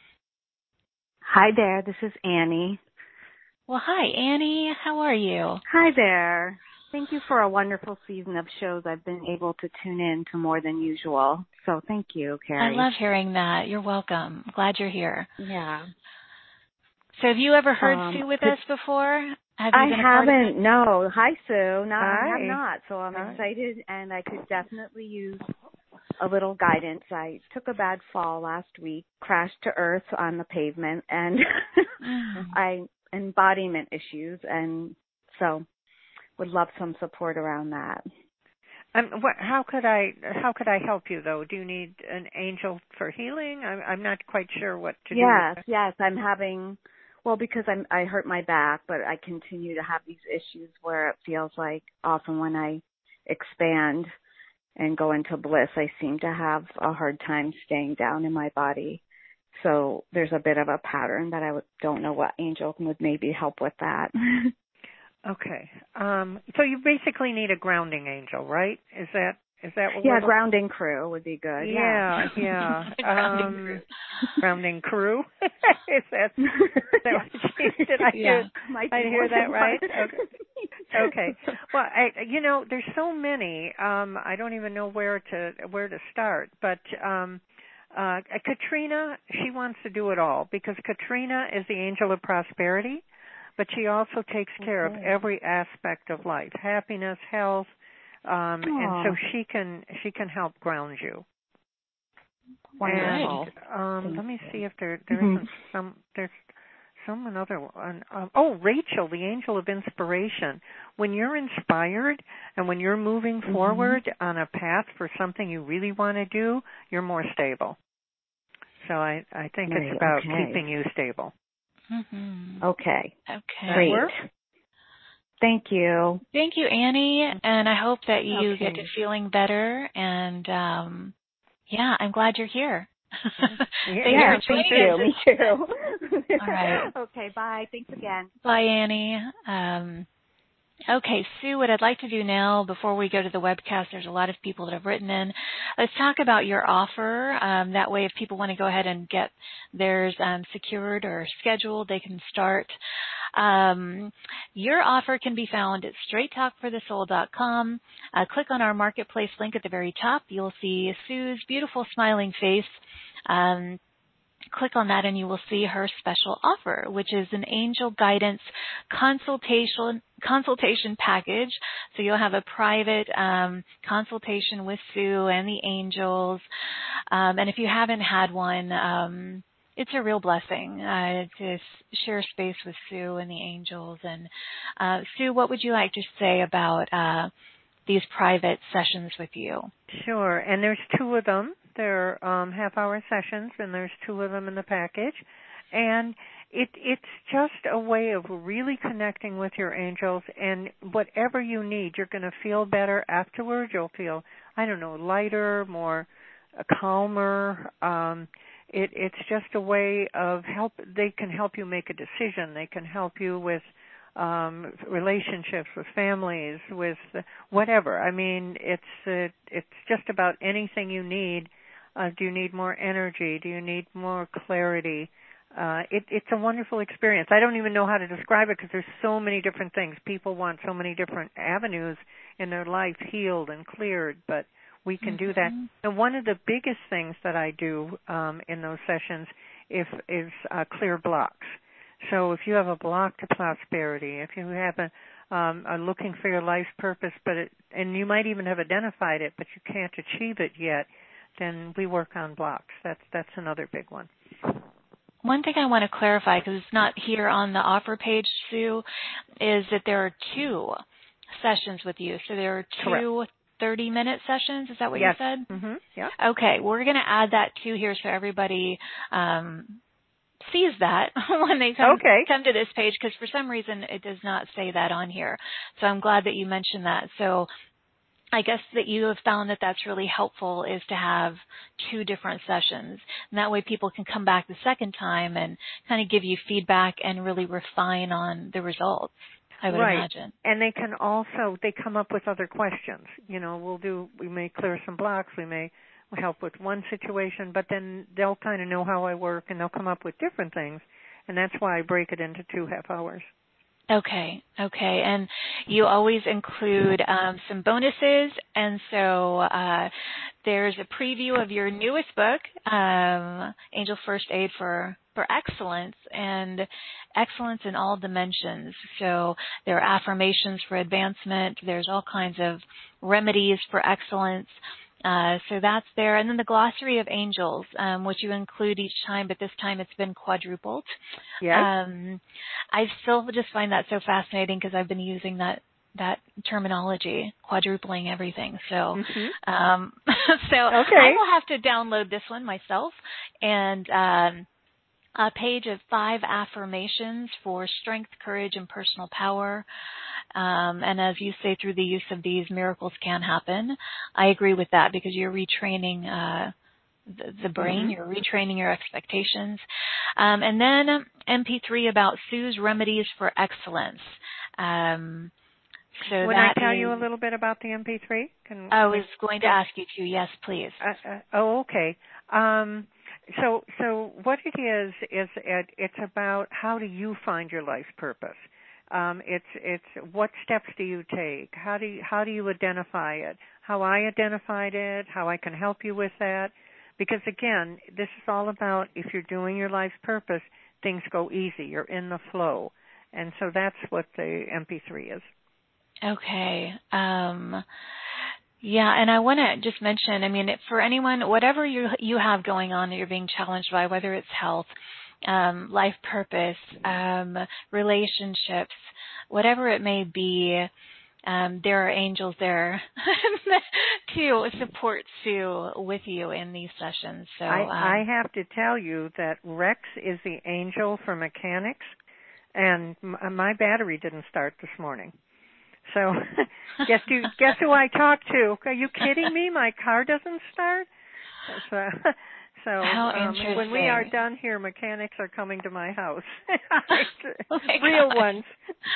Hi there, this is Annie. Well, hi, Annie. How are you? Hi there. Thank you for a wonderful season of shows. I've been able to tune in to more than usual. So thank you, Carrie. I love hearing that. You're welcome. Glad you're here. Yeah. So have you ever heard um, Sue with could, us before? Have you I been a haven't. part of No. Hi, Sue. No, Hi. I have not. So I'm Hi. excited, and I could definitely use a little guidance. I took a bad fall last week, crashed to earth on the pavement, and mm. I embodiment issues, and so would love some support around that. Um, what, how could I how could I help you though? Do you need an angel for healing? I'm, I'm not quite sure what to yes, do. Yes, yes, I'm having. Well, because I'm I hurt my back, but I continue to have these issues where it feels like often when I expand and go into bliss, I seem to have a hard time staying down in my body. So there's a bit of a pattern that I would, don't know what angel would maybe help with that. Okay. Um, so you basically need a grounding angel, right? Is that is that what yeah, we're grounding crew would be good. Yeah, yeah. yeah. grounding um, crew. Grounding crew. is that, is that what she, did I yeah. hear? I hear that right? Okay. Okay. Well, I, you know, there's so many. Um, I don't even know where to where to start. But um, uh, Katrina, she wants to do it all because Katrina is the angel of prosperity. But she also takes care okay. of every aspect of life, happiness, health, um, and so she can she can help ground you. Wonderful. And um, let me see if there there mm-hmm. isn't some there's some another one. Um, oh, Rachel, the angel of inspiration. When you're inspired and when you're moving mm-hmm. forward on a path for something you really want to do, you're more stable. So I I think right. it's about okay. keeping you stable. Mm-hmm. Okay. Okay. Great. Thank you. Thank you, Annie. And I hope that you okay. get to feeling better. And um, yeah, I'm glad you're here. yeah, yeah thank you. Me too. All right. Okay. Bye. Thanks again. Bye, Annie. Um, Okay, Sue, what I'd like to do now, before we go to the webcast, there's a lot of people that have written in. Let's talk about your offer. Um, that way, if people want to go ahead and get theirs um, secured or scheduled, they can start. Um, your offer can be found at straight talk for the soul dot com. Uh, click on our marketplace link at the very top. You'll see Sue's beautiful smiling face. Um, Click on that and you will see her special offer, which is an angel guidance consultation consultation package. So you'll have a private um, consultation with Sue and the angels. Um, and if you haven't had one, um, it's a real blessing uh, to share space with Sue and the angels. And uh, Sue, what would you like to say about uh, these private sessions with you? Sure, and there's two of them. They're um, half-hour sessions, and there's two of them in the package. And it, it's just a way of really connecting with your angels, and whatever you need, you're going to feel better afterwards. You'll feel, I don't know, lighter, more uh, calmer. Um, it, it's just a way of help. They can help you make a decision. They can help you with Um, relationships with families, with whatever. I mean, it's uh, it's just about anything you need. Uh, do you need more energy? Do you need more clarity? Uh, it, it's a wonderful experience. I don't even know how to describe it because there's so many different things. People want so many different avenues in their life healed and cleared, but we can mm-hmm. do that. And one of the biggest things that I do um, in those sessions if, is uh, clear blocks. So if you have a block to prosperity, if you have a, um, are looking for your life's purpose, but it, and you might even have identified it, but you can't achieve it yet, then we work on blocks. That's that's another big one. One thing I want to clarify, because it's not here on the offer page, Sue, is that there are two sessions with you. So there are two Correct. thirty-minute sessions. Is that what yes. you said? Mm-hmm. Yeah. Okay, we're going to add that too here so everybody um, sees that when they come, okay. come to this page, because for some reason it does not say that on here. So I'm glad that you mentioned that. So I guess that you have found that that's really helpful, is to have two different sessions. And that way people can come back the second time and kind of give you feedback and really refine on the results, I would right. imagine. And they can also, they come up with other questions. You know, we'll do, we may clear some blocks, we may help with one situation, but then they'll kind of know how I work and they'll come up with different things. And that's why I break it into two half hours. Okay, okay. And you always include um, some bonuses. And so uh, there's a preview of your newest book, um, Angel First Aid for, for Excellence, and excellence in all dimensions. So there are affirmations for advancement. There's all kinds of remedies for excellence. Uh, so that's there. And then the Glossary of Angels, um, which you include each time, but this time it's been quadrupled. Yes. Um, I still just find that so fascinating because I've been using that that terminology, quadrupling everything. So, mm-hmm. um, so okay. I will have to download this one myself, and um, a page of five affirmations for strength, courage, and personal power. Um, and as you say, through the use of these, miracles can happen. I agree with that because you're retraining uh, the, the brain, mm-hmm. you're retraining your expectations. Um, and then M P three about Sue's remedies for excellence. Um, so Would that I tell is, you a little bit about the M P three? Can, I was going to ask you to. Yes, please. Uh, uh, oh, okay. Um, so, so what it is is it, it's about how do you find your life's purpose. Um, it's it's what steps do you take? How do you, how do you identify it? How I identified it? How I can help you with that? Because again, this is all about if you're doing your life's purpose, things go easy. You're in the flow, and so that's what the M P three is. Okay. Um, yeah, and I want to just mention, I mean, for anyone, whatever you you have going on that you're being challenged by, whether it's health, um, life purpose, um, relationships, whatever it may be, um, there are angels there to support Sue with you in these sessions. So I, um, I have to tell you that Rex is the angel for mechanics, and my battery didn't start this morning. So guess who guess who I talked to? Are you kidding me? My car doesn't start. So, so um, when we are done here, mechanics are coming to my house. oh my Real gosh. ones.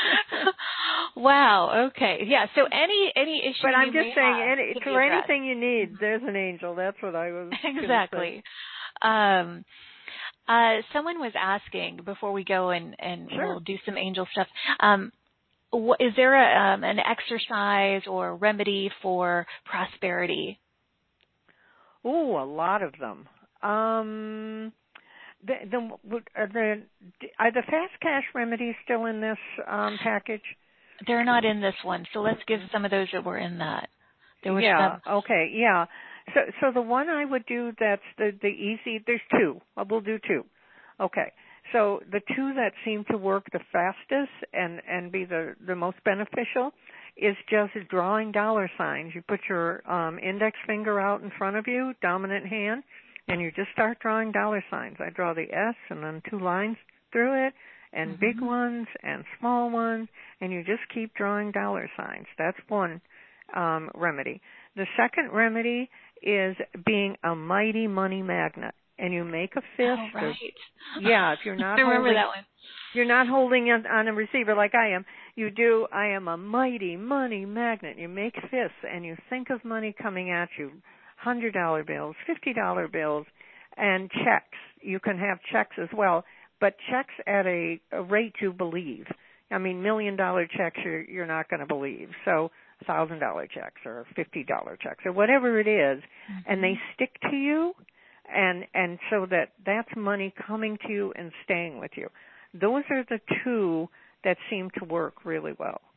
Wow. Okay. Yeah. So any any issue. But I'm you just saying, any, for addressed. anything you need, there's an angel. That's what I was. Exactly. Um, uh, someone was asking before we go and and sure. we'll do some angel stuff. Um, what, is there a, um, an exercise or remedy for prosperity? Oh, a lot of them. Um, the, the, are the are the fast cash remedies still in this um, package? They're not in this one, so let's give some of those that were in that. There were yeah. some. Okay. Yeah. So, so the one I would do that's the the easy. There's two. We'll do two. Okay. So the two that seem to work the fastest and and be the the most beneficial is just drawing dollar signs. You put your um, index finger out in front of you, dominant hand, and you just start drawing dollar signs. I draw the S and then two lines through it, and mm-hmm. big ones and small ones, and you just keep drawing dollar signs. That's one um, remedy. The second remedy is being a mighty money magnet. And you make a fist. Oh, right. Of, yeah, if you're not I remember holding, that one. You're not holding it on a receiver like I am. You do, I am a mighty money magnet. You make fists and you think of money coming at you, one hundred dollar bills, fifty dollar bills, and checks. You can have checks as well, but checks at a, a rate you believe. I mean, million dollar checks you're, you're not going to believe. So one thousand dollar checks or fifty dollar checks or whatever it is, mm-hmm. and they stick to you. And and so that that's money coming to you and staying with you. Those are the two that seem to work really well.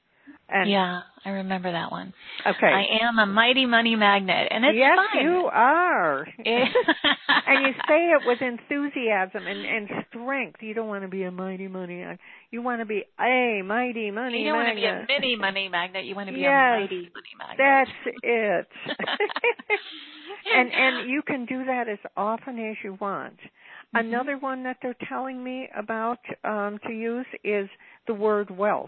And yeah, I remember that one. Okay. I am a mighty money magnet, and it's yes, fun. you are. And you say it with enthusiasm and, and strength. You don't want to be a mighty money. You want to be a mighty money magnet. You don't magnet. want to be a mini money magnet. You want to be yes, a mighty money magnet. That's it. and and you can do that as often as you want. Mm-hmm. Another one that they're telling me about um, to use is the word wealth.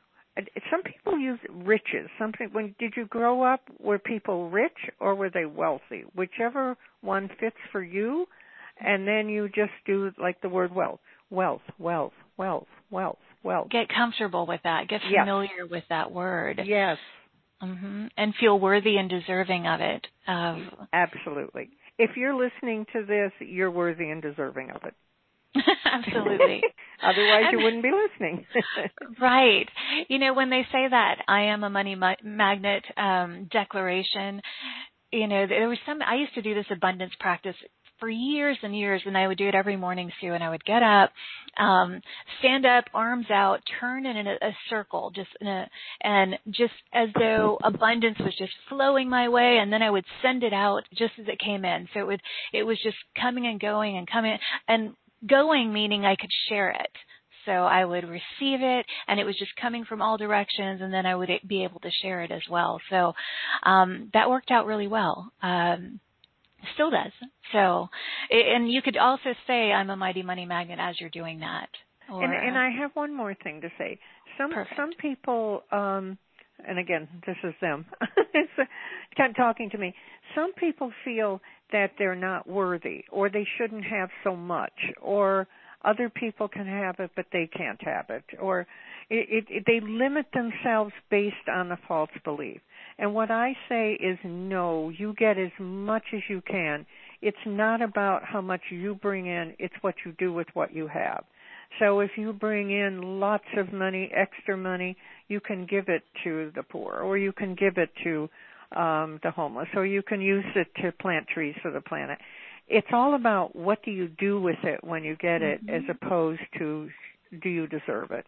Some people use riches. Something. When did you grow up? Were people rich or were they wealthy? Whichever one fits for you, and then you just do like the word wealth, wealth, wealth, wealth, wealth, wealth. Get comfortable with that. Get familiar yes. with that word. Yes. Mm-hmm. And feel worthy and deserving of it. Um, Absolutely. If you're listening to this, you're worthy and deserving of it. Absolutely. Otherwise, you wouldn't be listening. Right. You know, when they say that I am a money ma- magnet um, declaration, you know, there was some, I used to do this abundance practice for years and years, and I would do it every morning, Sue, and I would get up, um, stand up, arms out, turn in a, a circle, just in a, and just as though abundance was just flowing my way, and then I would send it out just as it came in. So it would, it was just coming and going and coming, and going meaning I could share it. So I would receive it, and it was just coming from all directions, and then I would be able to share it as well. So um, that worked out really well. Um, still does. So, and you could also say I'm a mighty money magnet as you're doing that. Or, and, and I have one more thing to say. Some perfect. some people, um, and again, this is them. It's uh, talking to me. Some people feel that they're not worthy, or they shouldn't have so much, or other people can have it, but they can't have it, or it, it, it, they limit themselves based on a false belief. And what I say is no, you get as much as you can. It's not about how much you bring in, it's what you do with what you have. So if you bring in lots of money, extra money, you can give it to the poor, or you can give it to um, the homeless, or you can use it to plant trees for the planet. It's all about what do you do with it when you get it, mm-hmm. as opposed to do you deserve it.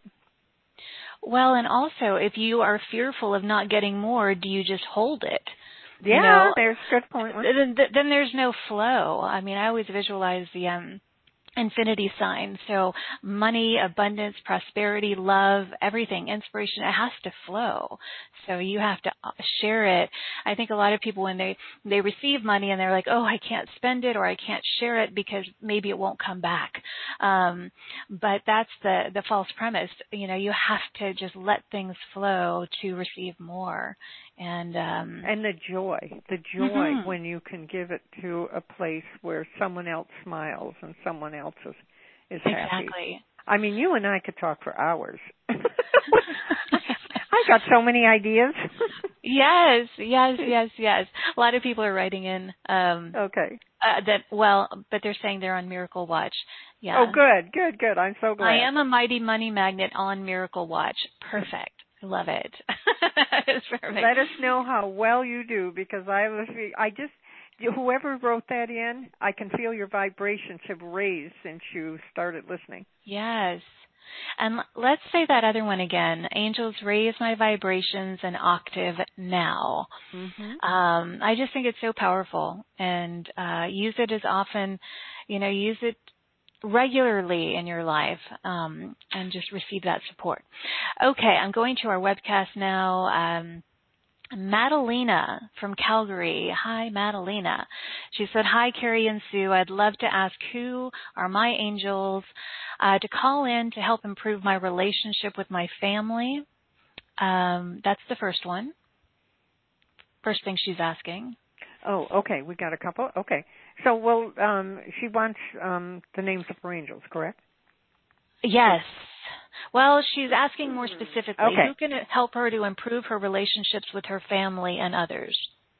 Well, and also, if you are fearful of not getting more, do you just hold it? Yeah, you know, there's a good point. Then, then there's no flow. I mean, I always visualize the um, infinity sign. So money, abundance, prosperity, love, everything, inspiration, it has to flow. So you have to share it. I think a lot of people, when they, they receive money and they're like, oh, I can't spend it, or I can't share it because maybe it won't come back. Um, but that's the, the false premise. You know, you have to just let things flow to receive more. And um, and the joy, the joy mm-hmm. when you can give it to a place where someone else smiles and someone else is, is happy. Exactly. I mean, you and I could talk for hours. I've got so many ideas. Yes, yes, yes, yes. A lot of people are writing in. Um, okay. Uh, that well, but they're saying they're on Miracle Watch. Yeah. Oh, good, good, good. I'm so glad. I am a mighty money magnet on Miracle Watch. Perfect. Love it. It's perfect. Let us know how well you do, because I was, I just, whoever wrote that in, I can feel your vibrations have raised since you started listening. Yes. And let's say that other one again. Angels, raise my vibrations an octave now. Mm-hmm. Um, I just think it's so powerful, and uh, use it as often, you know, use it regularly in your life, um, and just receive that support. Okay, I'm going to our webcast now. Um, Madalena from Calgary. Hi, Madalena. She said, hi, Carrie and Sue. I'd love to ask who are my angels uh, to call in to help improve my relationship with my family. Um, that's the first one. First thing she's asking. Oh, okay. We got a couple. Okay. So, well, um, she wants um, the names of her angels, correct? Yes. Well, she's asking more specifically, okay. Who can help her to improve her relationships with her family and others?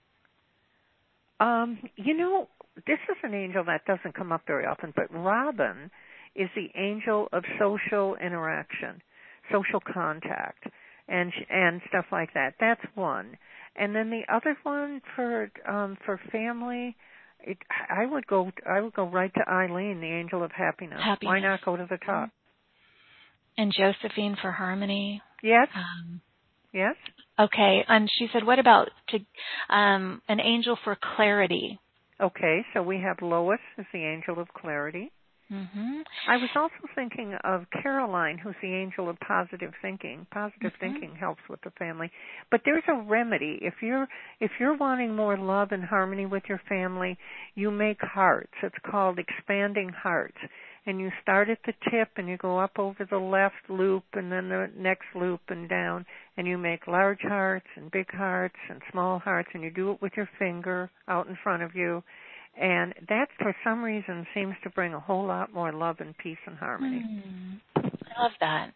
Um, you know, this is an angel that doesn't come up very often, but Robin is the angel of social interaction, social contact, and and stuff like that. That's one. And then the other one for um, for family, it, I would go I would go right to Eileen, the angel of happiness. Happiness. Why not go to the top? And Josephine for harmony. Yes. Um, Yes. Okay, and she said, what about to, um, an angel for clarity? Okay, so we have Lois as the angel of clarity. Mm-hmm. I was also thinking of Caroline, who's the angel of positive thinking. Positive mm-hmm. thinking helps with the family. But there's a remedy. If you're if you're wanting more love and harmony with your family, you make hearts. It's called expanding hearts. And you start at the tip and you go up over the left loop and then the next loop and down. And you make large hearts and big hearts and small hearts. And you do it with your finger out in front of you. And that, for some reason, seems to bring a whole lot more love and peace and harmony. Mm, I love that.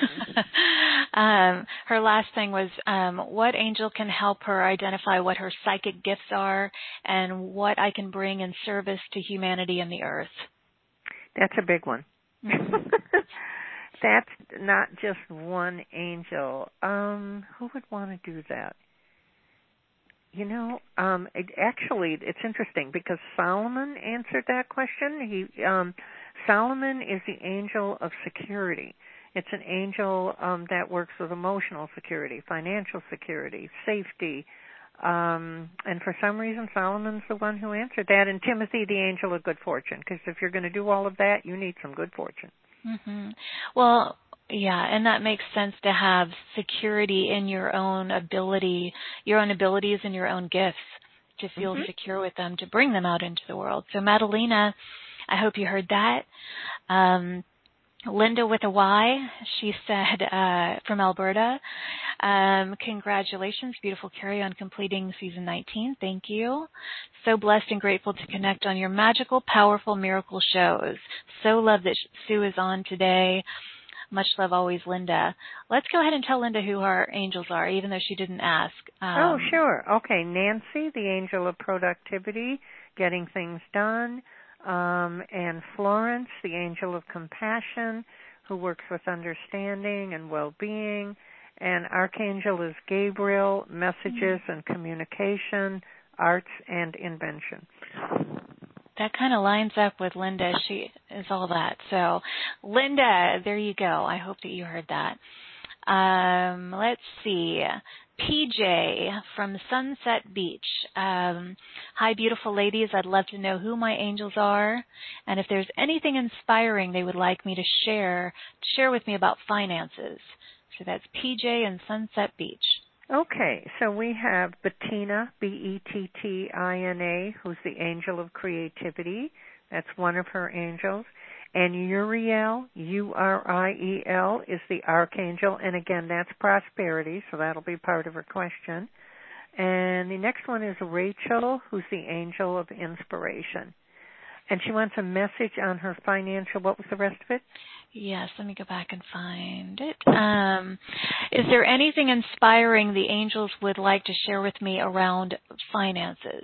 um, her last thing was, um, what angel can help her identify what her psychic gifts are and what I can bring in service to humanity and the earth? That's a big one. Mm-hmm. That's not just one angel. Um, who would want to do that? You know, um, it, actually, it's interesting because Solomon answered that question. He, um, Solomon is the angel of security. It's an angel um, that works with emotional security, financial security, safety. Um, and for some reason, Solomon's the one who answered that. And Timothy, the angel of good fortune, because if you're going to do all of that, you need some good fortune. Mm-hmm. Well, yeah, and that makes sense to have security in your own ability, your own abilities and your own gifts, to feel mm-hmm. secure with them, to bring them out into the world. So, Madalena, I hope you heard that. Um, Linda with a Y, she said, uh, from Alberta, um, congratulations, beautiful Carrie, on completing season nineteen. Thank you. So blessed and grateful to connect on your magical, powerful miracle shows. So love that Sue is on today. Much love always, Linda. Let's go ahead and tell Linda who our angels are, even though she didn't ask. Um, oh, sure. Okay, Nancy, the angel of productivity, getting things done. Um, and Florence, the angel of compassion, who works with understanding and well-being. And Archangel is Gabriel, messages and communication, arts and invention. That kind of lines up with Linda. She is all that. So, Linda, there you go. I hope that you heard that. Um, let's see. P J from Sunset Beach. Um, Hi, beautiful ladies. I'd love to know who my angels are and if there's anything inspiring they would like me to share, share with me about finances. So that's P J in Sunset Beach. Okay, so we have Bettina, B E T T I N A, who's the angel of creativity. That's one of her angels. And Uriel, U R I E L, is the archangel. And again, that's prosperity, so that'll be part of her question. And the next one is Rachel, who's the angel of inspiration. And she wants a message on her financial, what was the rest of it? Yes, let me go back and find it. Um, is there anything inspiring the angels would like to share with me around finances?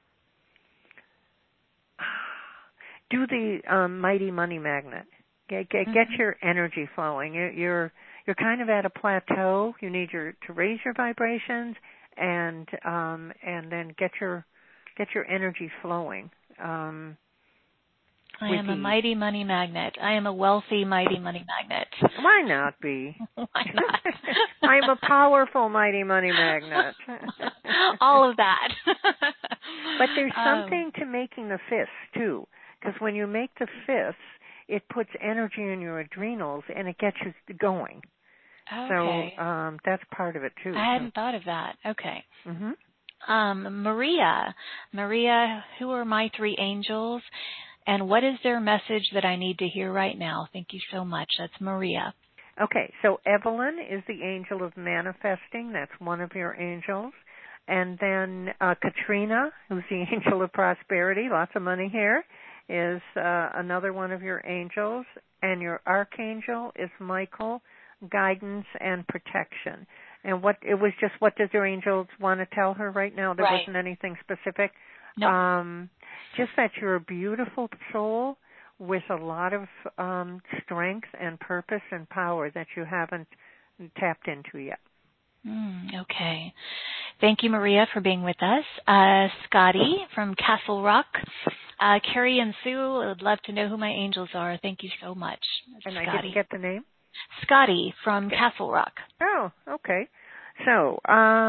Do the um, mighty money magnet. Get, get, mm-hmm. get your energy flowing. You're, you're you're kind of at a plateau. You need your to raise your vibrations and um, and then get your get your energy flowing. Um, I am a mighty money magnet. I am a wealthy, mighty money magnet. Why not be? Why not? I am a powerful, mighty money magnet. All of that. But there's something um, to making the fists, too. Because when you make the fists, it puts energy in your adrenals, and it gets you going. Okay. So um, that's part of it, too. I hadn't so. thought of that. Okay. Mm-hmm. Um, Maria. Maria, who are my three angels? And what is their message that I need to hear right now? Thank you so much. That's Maria. Okay, so Evelyn is the angel of manifesting. That's one of your angels. And then uh, Katrina, who's the angel of prosperity, lots of money here, is uh, another one of your angels. And your archangel is Michael, guidance and protection. And what it was just what does your angels want to tell her right now? There right. wasn't anything specific. No. Um, just that you're a beautiful soul with a lot of um, strength and purpose and power that you haven't tapped into yet. Mm, okay. Thank you, Maria, for being with us. Uh, Scotty from Castle Rock. Uh, Carrie and Sue, I would love to know who my angels are. Thank you so much. And Scotty. I didn't get the name? Scotty from okay. Castle Rock. Oh, okay. So,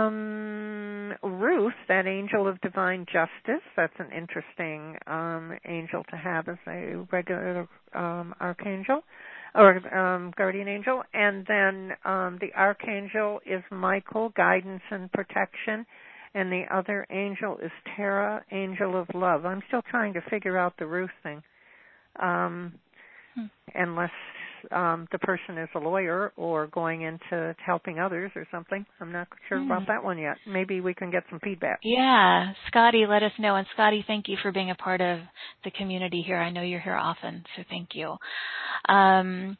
um, Ruth, that angel of divine justice, that's an interesting um, angel to have as a regular um, archangel or um, guardian angel. And then um, the archangel is Michael, guidance and protection. And the other angel is Tara, angel of love. I'm still trying to figure out the Ruth thing. Um, hmm. Unless um, the person is a lawyer or going into helping others or something. I'm not sure hmm. about that one yet. Maybe we can get some feedback. Yeah. Scotty, let us know. And Scotty, thank you for being a part of the community here. I know you're here often, so thank you. Um,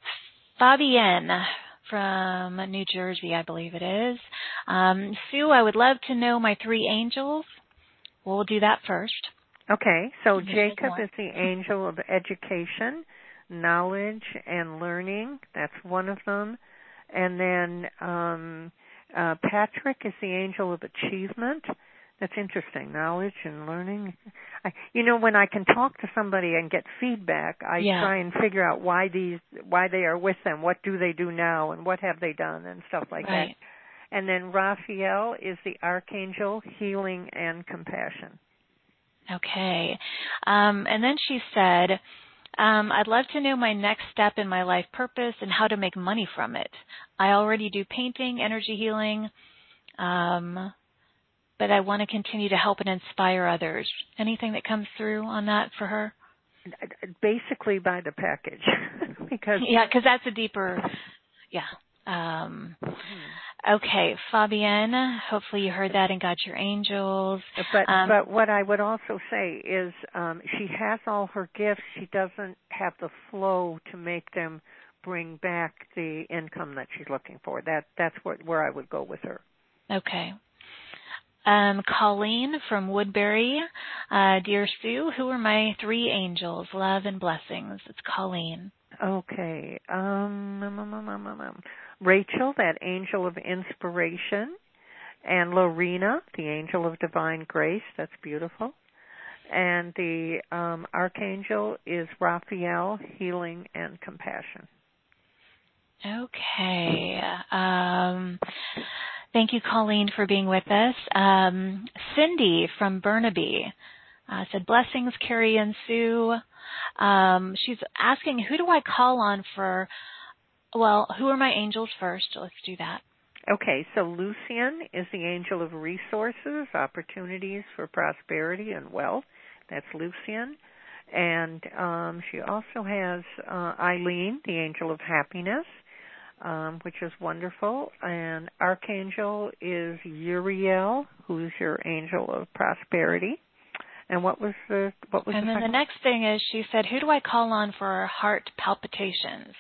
Fabienne from New Jersey, I believe it is. Um, Sue, I would love to know my three angels. We'll do that first. Okay, so Jacob is the angel of education, knowledge, and learning. That's one of them. And then um, uh, Patrick is the angel of achievement. That's interesting, knowledge and learning. I, you know, when I can talk to somebody and get feedback, I yeah. try and figure out why these, why they are with them, what do they do now, and what have they done, and stuff like right. that. And then Raphael is the archangel, healing and compassion. Okay. Um, and then she said, um, I'd love to know my next step in my life purpose and how to make money from it. I already do painting, energy healing, um, but I want to continue to help and inspire others. Anything that comes through on that for her? Basically by the package. because Yeah, because that's a deeper, yeah. Um, okay, Fabienne, hopefully you heard that and got your angels. But um, but what I would also say is um, she has all her gifts. She doesn't have the flow to make them bring back the income that she's looking for. That That's what, where I would go with her. Okay. Um, Colleen from Woodbury. Uh, Dear Sue, who are my three angels? Love and blessings. It's Colleen. Okay. Um, um, um, um, um, um. Rachel, that angel of inspiration. And Lorena, the angel of divine grace. That's beautiful. And the um, archangel is Raphael, healing and compassion. Okay. Um, thank you, Colleen, for being with us. Um, Cindy from Burnaby uh, said, blessings, Carrie and Sue. Um, she's asking, who do I call on for, well, who are my angels first? Let's do that. Okay, so Lucian is the angel of resources, opportunities for prosperity and wealth. That's Lucian. And um, she also has uh, Eileen, the angel of happiness, um, which is wonderful. And Archangel is Uriel, who's your angel of prosperity. And what was the what was and the then second? the next thing is she said, who do I call on for heart palpitations?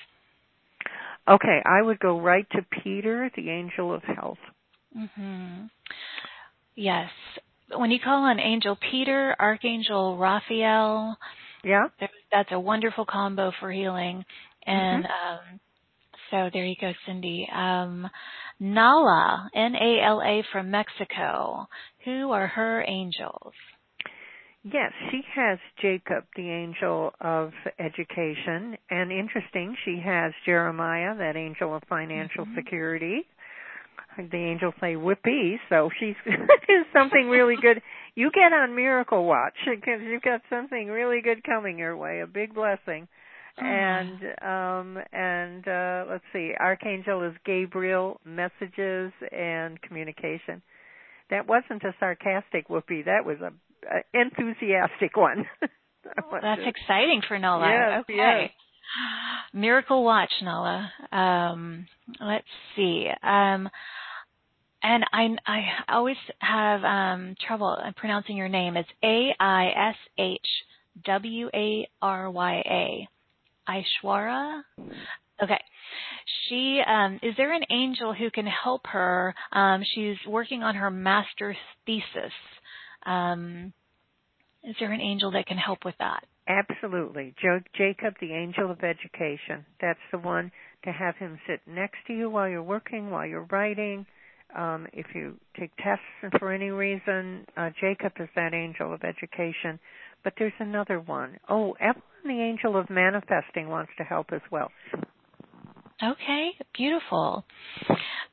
Okay, I would go right to Peter, the angel of health. Mm-hmm. Yes. When you call on Angel Peter, Archangel Raphael, yeah, that's a wonderful combo for healing. And mm-hmm. um, so there you go, Cindy. Um, Nala, N A L A from Mexico. Who are her angels? Yes, she has Jacob, the angel of education, and interesting, she has Jeremiah, that angel of financial mm-hmm. security. The angels say whippy, so she's is something really good. You get on Miracle Watch because you've got something really good coming your way, a big blessing. Oh. And um, and uh, let's see, Archangel is Gabriel, messages and communication. That wasn't a sarcastic whoopee. That was a Uh, enthusiastic one. That's exciting for Nola. Yes, okay. Yes. Miracle Watch, Nola. Um, let's see. Um, and I, I always have um, trouble pronouncing your name. It's A I S H W A R Y A. Aishwara? Okay. She um, is there an angel who can help her? Um, she's working on her master's thesis. Um, is there an angel that can help with that? Absolutely. Jo- Jacob, the angel of education. That's the one to have him sit next to you while you're working, while you're writing. Um, if you take tests for any reason, uh, Jacob is that angel of education. But there's another one. Oh, Evelyn, the angel of manifesting, wants to help as well. Okay, beautiful.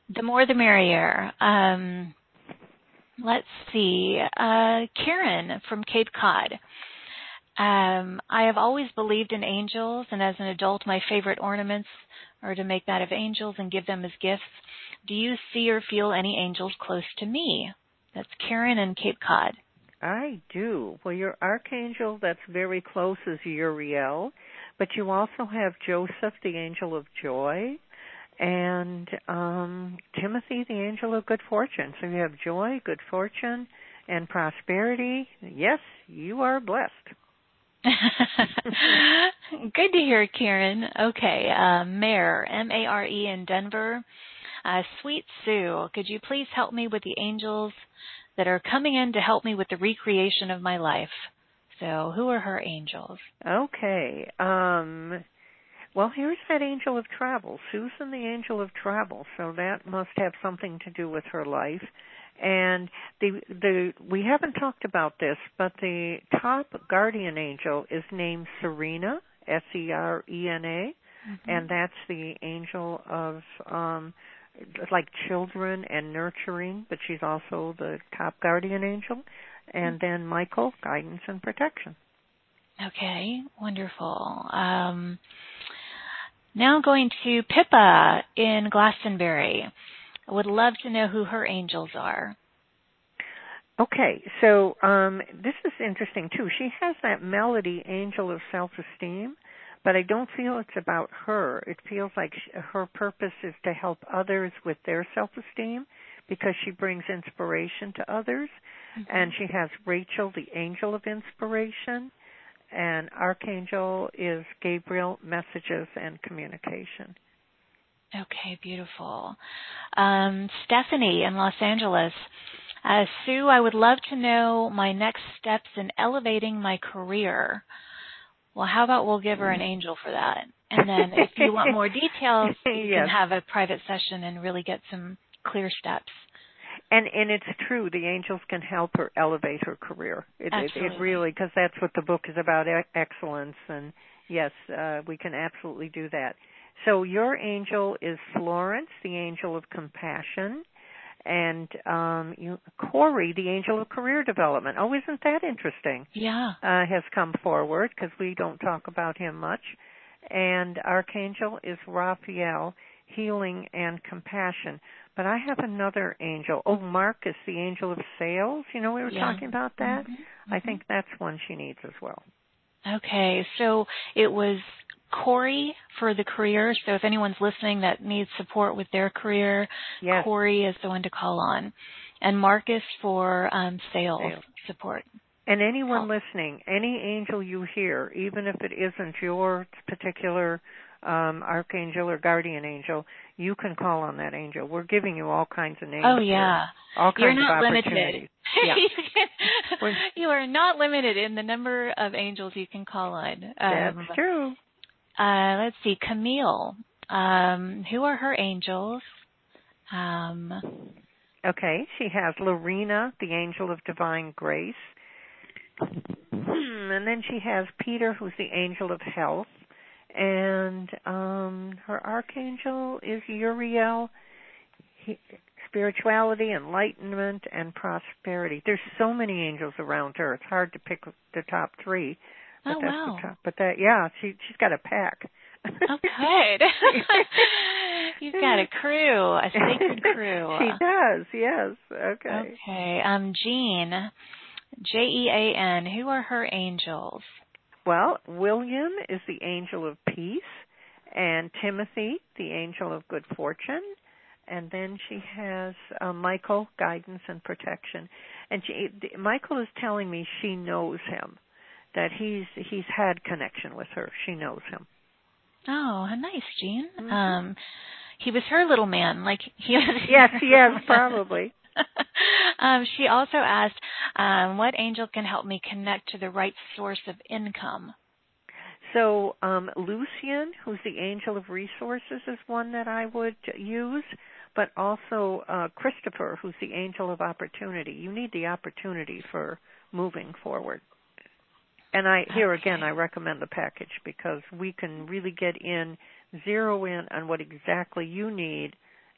The more the merrier. Um, let's see. Uh, Karen from Cape Cod. Um, I have always believed in angels, and as an adult, my favorite ornaments are to make that of angels and give them as gifts. Do you see or feel any angels close to me? That's Karen in Cape Cod. I do. Well, your archangel that's very close is Uriel, but you also have Joseph, the angel of joy, and um, Timothy, the angel of good fortune. So you have joy, good fortune, and prosperity. Yes, you are blessed. Good to hear, Karen. Okay, uh, Mare, M A R E in Denver. Uh, Sweet Sue, could you please help me with the angels that are coming in to help me with the recreation of my life? So who are her angels? Okay. Um, well, here's that angel of travel, Susan, the angel of travel. So that must have something to do with her life. And the the we haven't talked about this, but the top guardian angel is named Serena, S E R E N A, mm-hmm. and that's the angel of um, like children and nurturing, but she's also the top guardian angel. And mm-hmm. then Michael, guidance and protection. Okay, wonderful. Um, now going to Pippa in Glastonbury. I would love to know who her angels are. Okay, so um, this is interesting, too. She has that melody, angel of self-esteem, but I don't feel it's about her. It feels like she, her purpose is to help others with their self-esteem because she brings inspiration to others. Mm-hmm. And she has Rachel, the angel of inspiration, and archangel is Gabriel, messages and communication. Okay, beautiful. Um, Stephanie in Los Angeles. Uh, Sue, I would love to know my next steps in elevating my career. Well, how about we'll give her an angel for that? And then if you want more details, you yes. can have a private session and really get some clear steps. And and it's true, the angels can help her elevate her career. It, absolutely. It, it really, because that's what the book is about, excellence. And yes, uh, we can absolutely do that. So your angel is Florence, the angel of compassion, and um, you, Corey, the angel of career development. Oh, isn't that interesting? Yeah. Uh, has come forward because we don't talk about him much. And archangel is Raphael, healing and compassion. But I have another angel. Oh, Marcus, the angel of sales. You know, we were yeah. talking about that. Mm-hmm. I think that's one she needs as well. Okay, so it was Corey for the career. So if anyone's listening that needs support with their career, yes. Corey is the one to call on. And Marcus for um, sales, sales support. And anyone Help. listening, any angel you hear, even if it isn't your particular um, archangel or guardian angel, you can call on that angel. We're giving you all kinds of names. Oh, yeah. Here. All kinds You're not of opportunities. Limited. Yeah. you, you are not limited in the number of angels you can call on. Um, That's true. Uh, let's see, Camille. Um, who are her angels? Um, okay, she has Lorena, the angel of divine grace. And then she has Peter, who's the angel of health. And um, her archangel is Uriel, he, spirituality, enlightenment, and prosperity. There's so many angels around her. It's hard to pick the top three. But oh, that's wow. The top. But that, yeah, she, she's got a pack. Oh, good. You've got a crew, a sacred crew. She does, yes. Okay. Okay. Um, Jean, J E A N, who are her angels? Well, William is the angel of peace, and Timothy, the angel of good fortune, and then she has uh, Michael, guidance and protection. And she, Michael is telling me she knows him, that he's he's had connection with her. She knows him. Oh, nice, Jean. Mm-hmm. Um, he was her little man, like he was. Yes, yes, probably. um, she also asked, um, what angel can help me connect to the right source of income? So um, Lucian, who's the angel of resources, is one that I would use, but also uh, Christopher, who's the angel of opportunity. You need the opportunity for moving forward. And I here okay. again, I recommend the package because we can really get in, zero in on what exactly you need,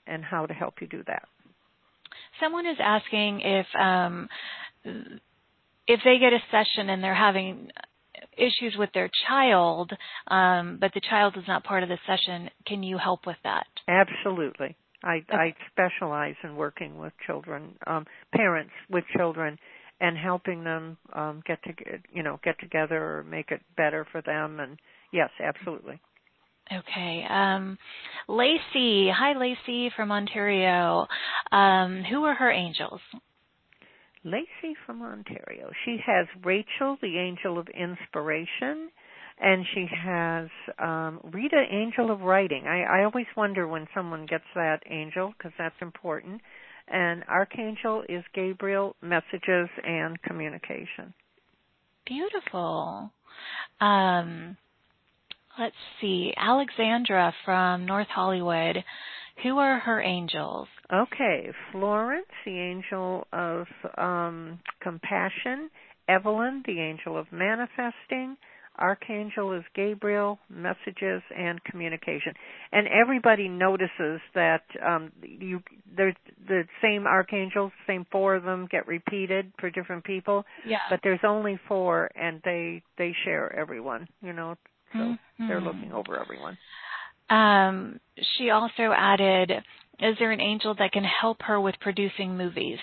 and how to help you do that. Someone is asking if um, if they get a session and they're having issues with their child, um, but the child is not part of the session, can you help with that? Absolutely. I, Okay. I specialize in working with children, um, parents with children, and helping them um, get to you know get together or make it better for them. And yes, absolutely. Okay. Um, Lacey, hi Lacey from Ontario. Um, who are her angels? Lacey from Ontario. She has Rachel, the angel of inspiration, and she has um, Rita, angel of writing. I, I always wonder when someone gets that angel because that's important. And Archangel is Gabriel, messages and communication. Beautiful. Um, let's see. Alexandra from North Hollywood. Who are her angels? Okay, Florence, the angel of um, compassion. Evelyn, the angel of manifesting. Archangel is Gabriel, messages and communication. And everybody notices that um, you there's the same archangels, same four of them get repeated for different people. Yeah. But there's only four, and they they share everyone. You know, so mm-hmm. they're looking over everyone. Um, she also added, is there an angel that can help her with producing movies?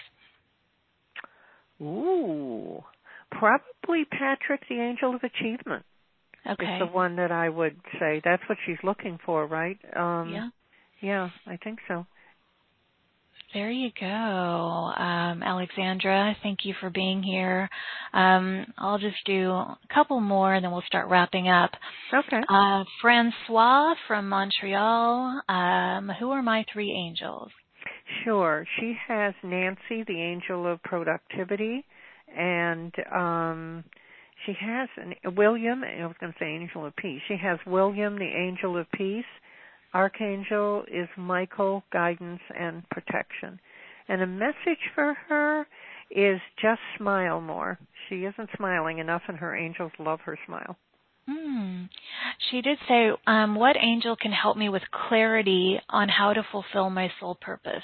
Ooh, probably Patrick, the angel of achievement. Okay. Is the one that I would say. That's what she's looking for, right? Um, yeah. Yeah, I think so. There you go, um, Alexandra. Thank you for being here. Um, I'll just do a couple more, and then we'll start wrapping up. Okay. Uh, Francois from Montreal. Um, who are my three angels? Sure. She has Nancy, the angel of productivity, and um, she has an, William. I was going to say angel of peace. She has William, the angel of peace. Archangel is Michael, guidance and protection. And a message for her is just smile more. She isn't smiling enough, and her angels love her smile. Hmm. She did say, um, what angel can help me with clarity on how to fulfill my soul purpose?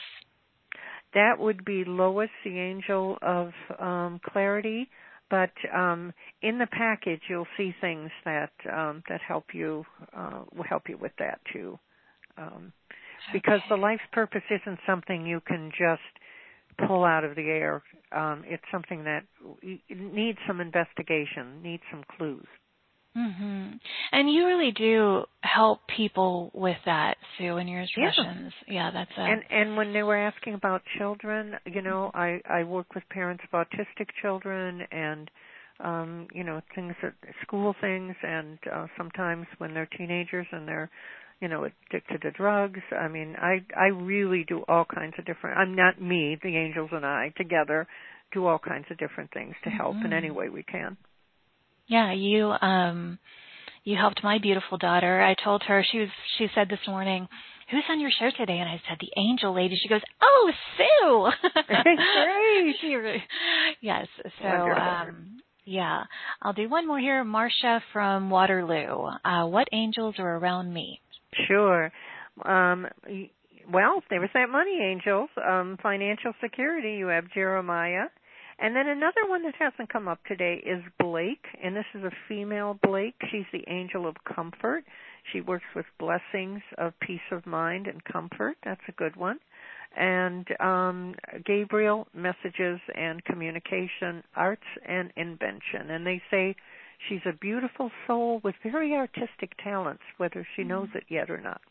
That would be Lois, the angel of um, clarity. But um, in the package, you'll see things that um, that help you uh, will help you with that too. Um, because okay. the life's purpose isn't something you can just pull out of the air. Um, it's something that needs some investigation, needs some clues. Mm-hmm. And you really do help people with that, Sue, in your sessions. Yeah, yeah that's a... And and when they were asking about children, you know, I, I work with parents of autistic children and, um, you know, things, that, school things, and uh, sometimes when they're teenagers and they're, you know, addicted to drugs. I mean, I I really do all kinds of different, I'm not me, the angels and I together do all kinds of different things to help mm-hmm. in any way we can. Yeah, you um you helped my beautiful daughter. I told her, she was she said this morning, who's on your show today? And I said, the angel lady. She goes, oh, Sue. Great. she, yes. So Wonderful. um yeah. I'll do one more here. Marcia from Waterloo. Uh, what angels are around me? Sure. Um, well, there was that money angels, um, financial security. You have Jeremiah. And then another one that hasn't come up today is Blake, and this is a female Blake. She's the angel of comfort. She works with blessings of peace of mind and comfort. That's a good one. And um, Gabriel, messages and communication, arts and invention. And they say she's a beautiful soul with very artistic talents, whether she knows it yet or not.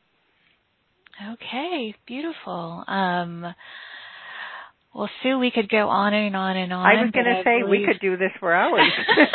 Okay, beautiful. Um, well, Sue, we could go on and on and on. I was going to say believe... we could do this for hours.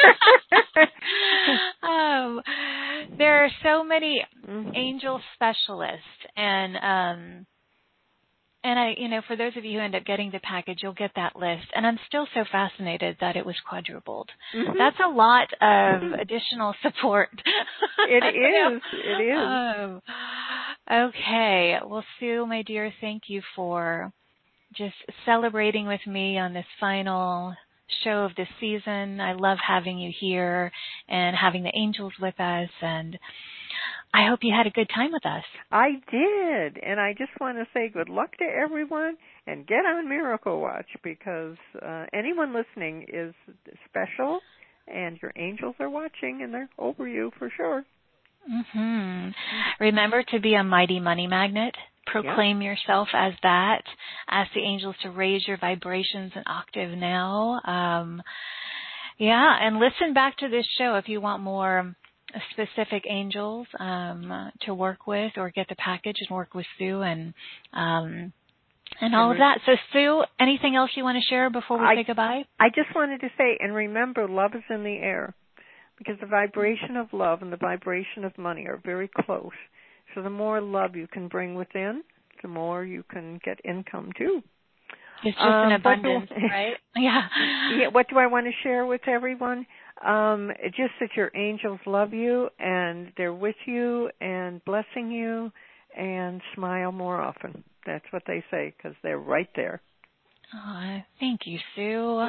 um, there are so many mm-hmm. angel specialists, and um, and I, you know, for those of you who end up getting the package, you'll get that list. And I'm still so fascinated that it was quadrupled. Mm-hmm. That's a lot of mm-hmm. additional support. It is. It is. Um, okay. Well, Sue, my dear, thank you for just celebrating with me on this final show of this season. I love having you here and having the angels with us. And I hope you had a good time with us. I did, and I just want to say good luck to everyone and get on Miracle Watch because uh, anyone listening is special, and your angels are watching, and they're over you for sure. Mm-hmm. Remember to be a mighty money magnet. Proclaim yep. yourself as that. Ask the angels to raise your vibrations an octave now. Um, yeah, and listen back to this show if you want more specific angels um, to work with, or get the package and work with Sue and um, and all of that. So, Sue, anything else you want to share before we I, say goodbye? I just wanted to say, and remember, love is in the air, because the vibration of love and the vibration of money are very close. So the more love you can bring within, the more you can get income too. It's just um, an abundance, do, right? Yeah. Yeah. What do I want to share with everyone? Um, just that your angels love you and they're with you and blessing you, and smile more often. That's what they say, because they're right there. Oh, thank you, Sue.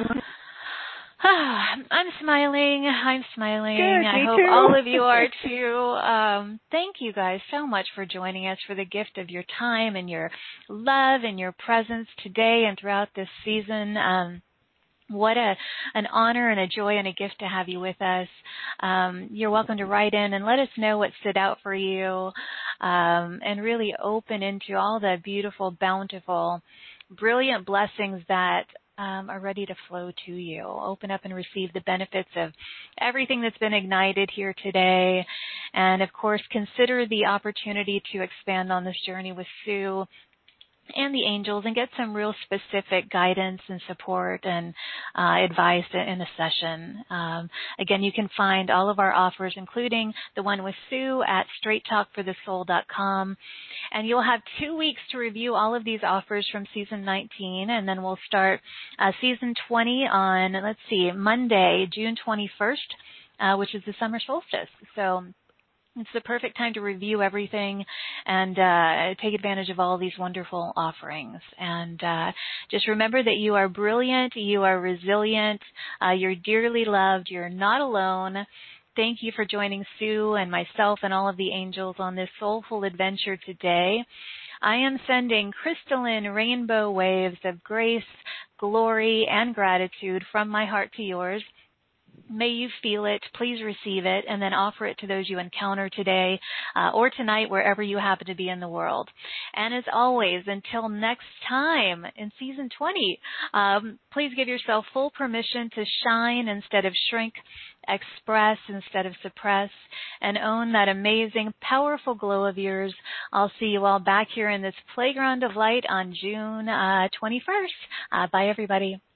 I'm smiling. I'm smiling. Good, I me hope too. all of you are too. Um, thank you guys so much for joining us, for the gift of your time and your love and your presence today and throughout this season. Um, What a an honor and a joy and a gift to have you with us. Um, you're welcome to write in and let us know what stood out for you, um, and really open into all the beautiful, bountiful, brilliant blessings that um, are ready to flow to you. Open up and receive the benefits of everything that's been ignited here today. And, of course, consider the opportunity to expand on this journey with Sue and the angels and get some real specific guidance and support and uh, advice in a session. Um, again, you can find all of our offers, including the one with Sue, at straight talk for the soul dot com. And you'll have two weeks to review all of these offers from season nineteen, and then we'll start uh, season twenty on, let's see, Monday, June twenty-first, uh, which is the summer solstice. So it's the perfect time to review everything and uh, take advantage of all these wonderful offerings. And uh, just remember that you are brilliant, you are resilient, uh, you're dearly loved, you're not alone. Thank you for joining Sue and myself and all of the angels on this soulful adventure today. I am sending crystalline rainbow waves of grace, glory, and gratitude from my heart to yours. May you feel it, please receive it, and then offer it to those you encounter today uh, or tonight, wherever you happen to be in the world. And as always, until next time in season twenty, um, please give yourself full permission to shine instead of shrink, express instead of suppress, and own that amazing, powerful glow of yours. I'll see you all back here in this playground of light on June uh, twenty-first. Uh, bye, everybody.